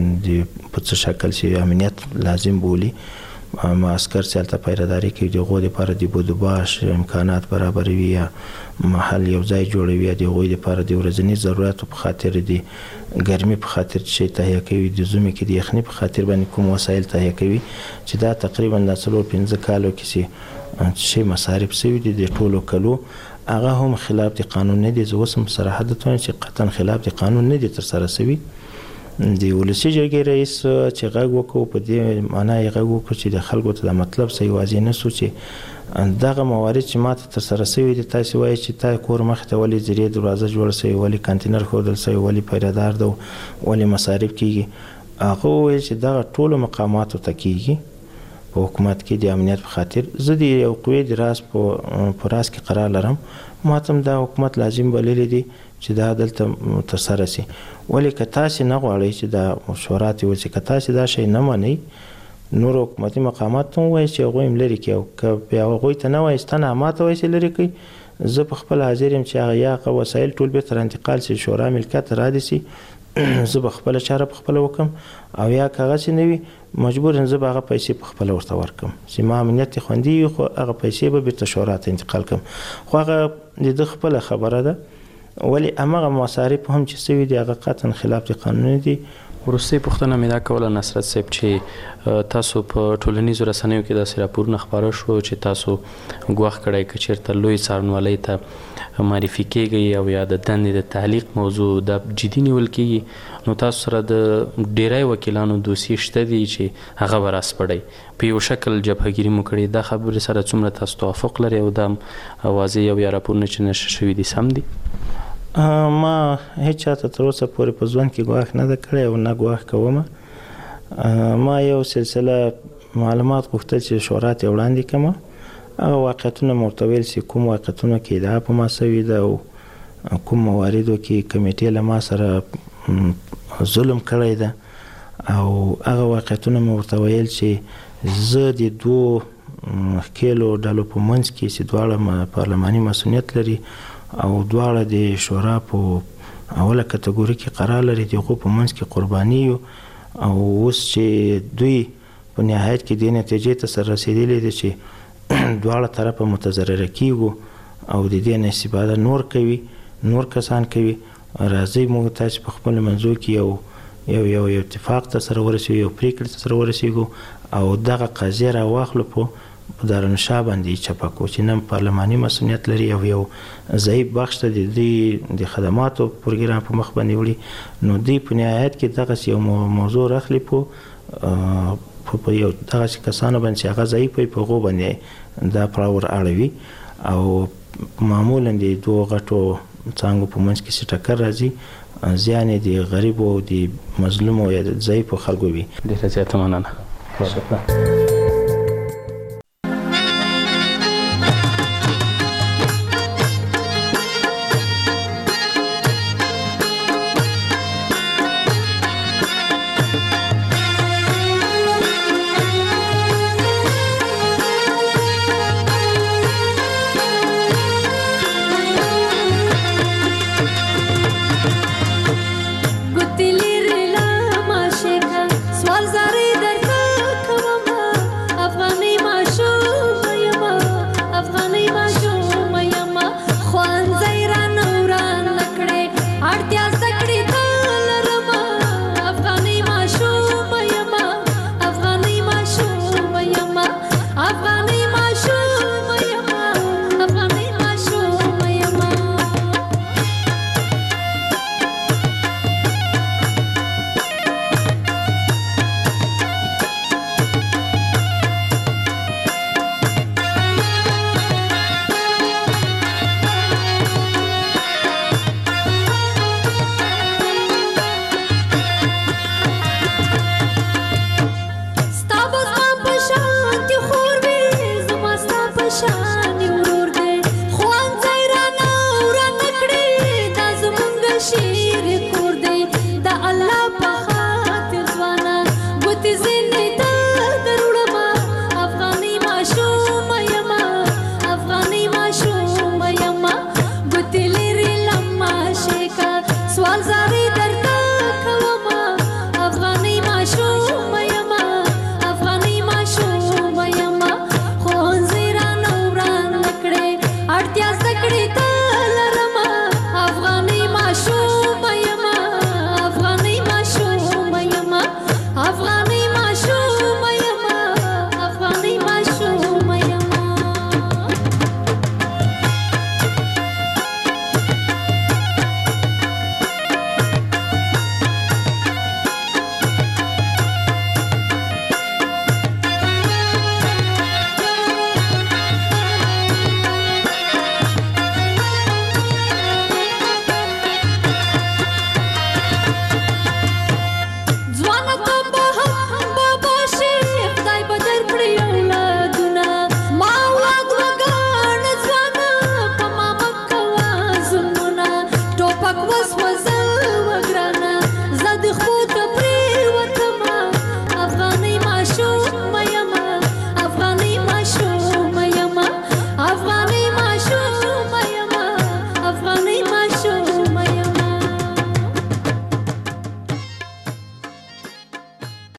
د په څه شکل چې امنیت لازم بولی ما عسكر سالته پیداداری کوي دغه لپاره د بودباش امکانات برابروي یا محل یو ځای جوړوي دغه لپاره د ورځنی ضرورت په خاطر دي ګرمي په خاطر چې تهیه کوي د زومي کې د یخني په خاطر باندې کوم وسایل تهیه کوي چې دا تقریبا د څلور پنځه کالو کې شي مصارف سوي دي د ټولو کلو هغه هم خلاف د قانون نه دي زه وسم صراحت ته چې قطعا خلاف د قانون نه دي تر سره سوي د ولسی جرګې رئیس چې غږ وکړو په دې معنی یې غږ وکړو چې د خلکو ته د مطلب صحیح واضح نه سو چې دغه موارد چې ماته تر سره سوي دي تاسو وایي چې تا کور مخ ته ولې زری دروازه جوړ سوي ولې کانتینر خودل سوي ولې پیدادار دو ولې مصارف کیږي هغه وایي چې دغه ټول مقامات ته کیږي په حکومت کې د امنیت په خاطر زه د یو قوی د راس په راس کې قرار لرم ماتم دا حکومت لازم بللی دي چې دا دلته تر سره سي ولې که تاسو نه غواړئ چې دا مشورات وي که تاسو دا شی نه منئ نور حکومتي مقامات ته وایي چې هغوی هم لرې کړي او که بیا هغوی ته نه وایي ستنه ماته وایي چې لرې کړي زه په خپل حاضر یم چې هغه یا هغه وسایل ټول بېرته انتقال سي شورا ملکیت رادي سي زه به خپله چاره په خپله وکړم او یا که هغسې نه وي مجبور یم زه به هغه پیسې په خپله ورته ورکړم چې ما امنیت یې خوندي وي خو هغه پیسې به بېرته شورا ته انتقال کړم خو هغه د ده خپله خبره ده ولې همغه مصارف هم چې سوي دي هغه قطعا خلاف د قانون دي وروستۍ پوښتنه مې دا کوله نصرت صاحب چې تاسو په ټولنیزو رسنیو کې داسې راپورونه خپاره شو چې تاسو ګواښ کړی که چېرته لوی څارنوالۍ ته معرفي کیږئ او یا د دندې د تعلیق موضوع دا جدي نیول کیږي نو تاسو سره د ډیری وکیلانو دوسیې شته دي چې هغه به راسپړئ په یو شکل جبههګیري مو کړې دا خبرې سره څومره تاسو توافق لرئ او دا واضح یو یا راپورونه چې نشر شوي دي سم دي ما هیڅ چاته تر اوسه پورې په ژوند کې ګواښ نه ده کړی او نه ګواښ کوم ما یو سلسله معلومات غوښتل چې شورا ته وړاندې کړم هغه واقعیتونه مو ورته ویل چې کوم واقعیتونه کې ادعا په ما سوي ده او کوم مواردو کې کمیټې له ما سره ظلم کړی ده او هغه واقعیتونه مو ورته ویل چې زه د دوو ښکېلو ډلو په منځ کې چې دواړه پارلماني مسؤلیت لري او دواړه د شورا په اوله کټګوري کې قرار لري دغه په منځ کې قرباني او اوس چې دوی په نهایت کې د نتیجې ته سره رسیدلي دي چې دواړه طرفه متضرر کیږي او د دې نه استفاده نور کوي نور کسان کوي راځي موږ تاسو په خپل منځو کې یو یو یو اتفاق ته سره ورسېږو یو پریکړه ته سره ورسېږو او دغه قضیه راواخلو په په دارالانشا باندې چپه کو چې نن پارلماني مسؤلیت لري او یو ضعیف بخش ته د دې د خدماتو پروګرام په مخ باندې وړي نو دوی په نهایت کې دغسې یو موضوع راخلي په په یو دغسې کسانو باندې چې هغه ضعیف وي په هغو باندې دا پړاور اړوي او معمولا د دوو غټو څانګو په منځ کې چې ټکر راځي زیان یې د غریبو او د مظلومو یا د ضعیفو خلکو وي ډېره زیاته مننه ګوتې لري لا ماشې کا سوال زارې درته کومه هغه به هم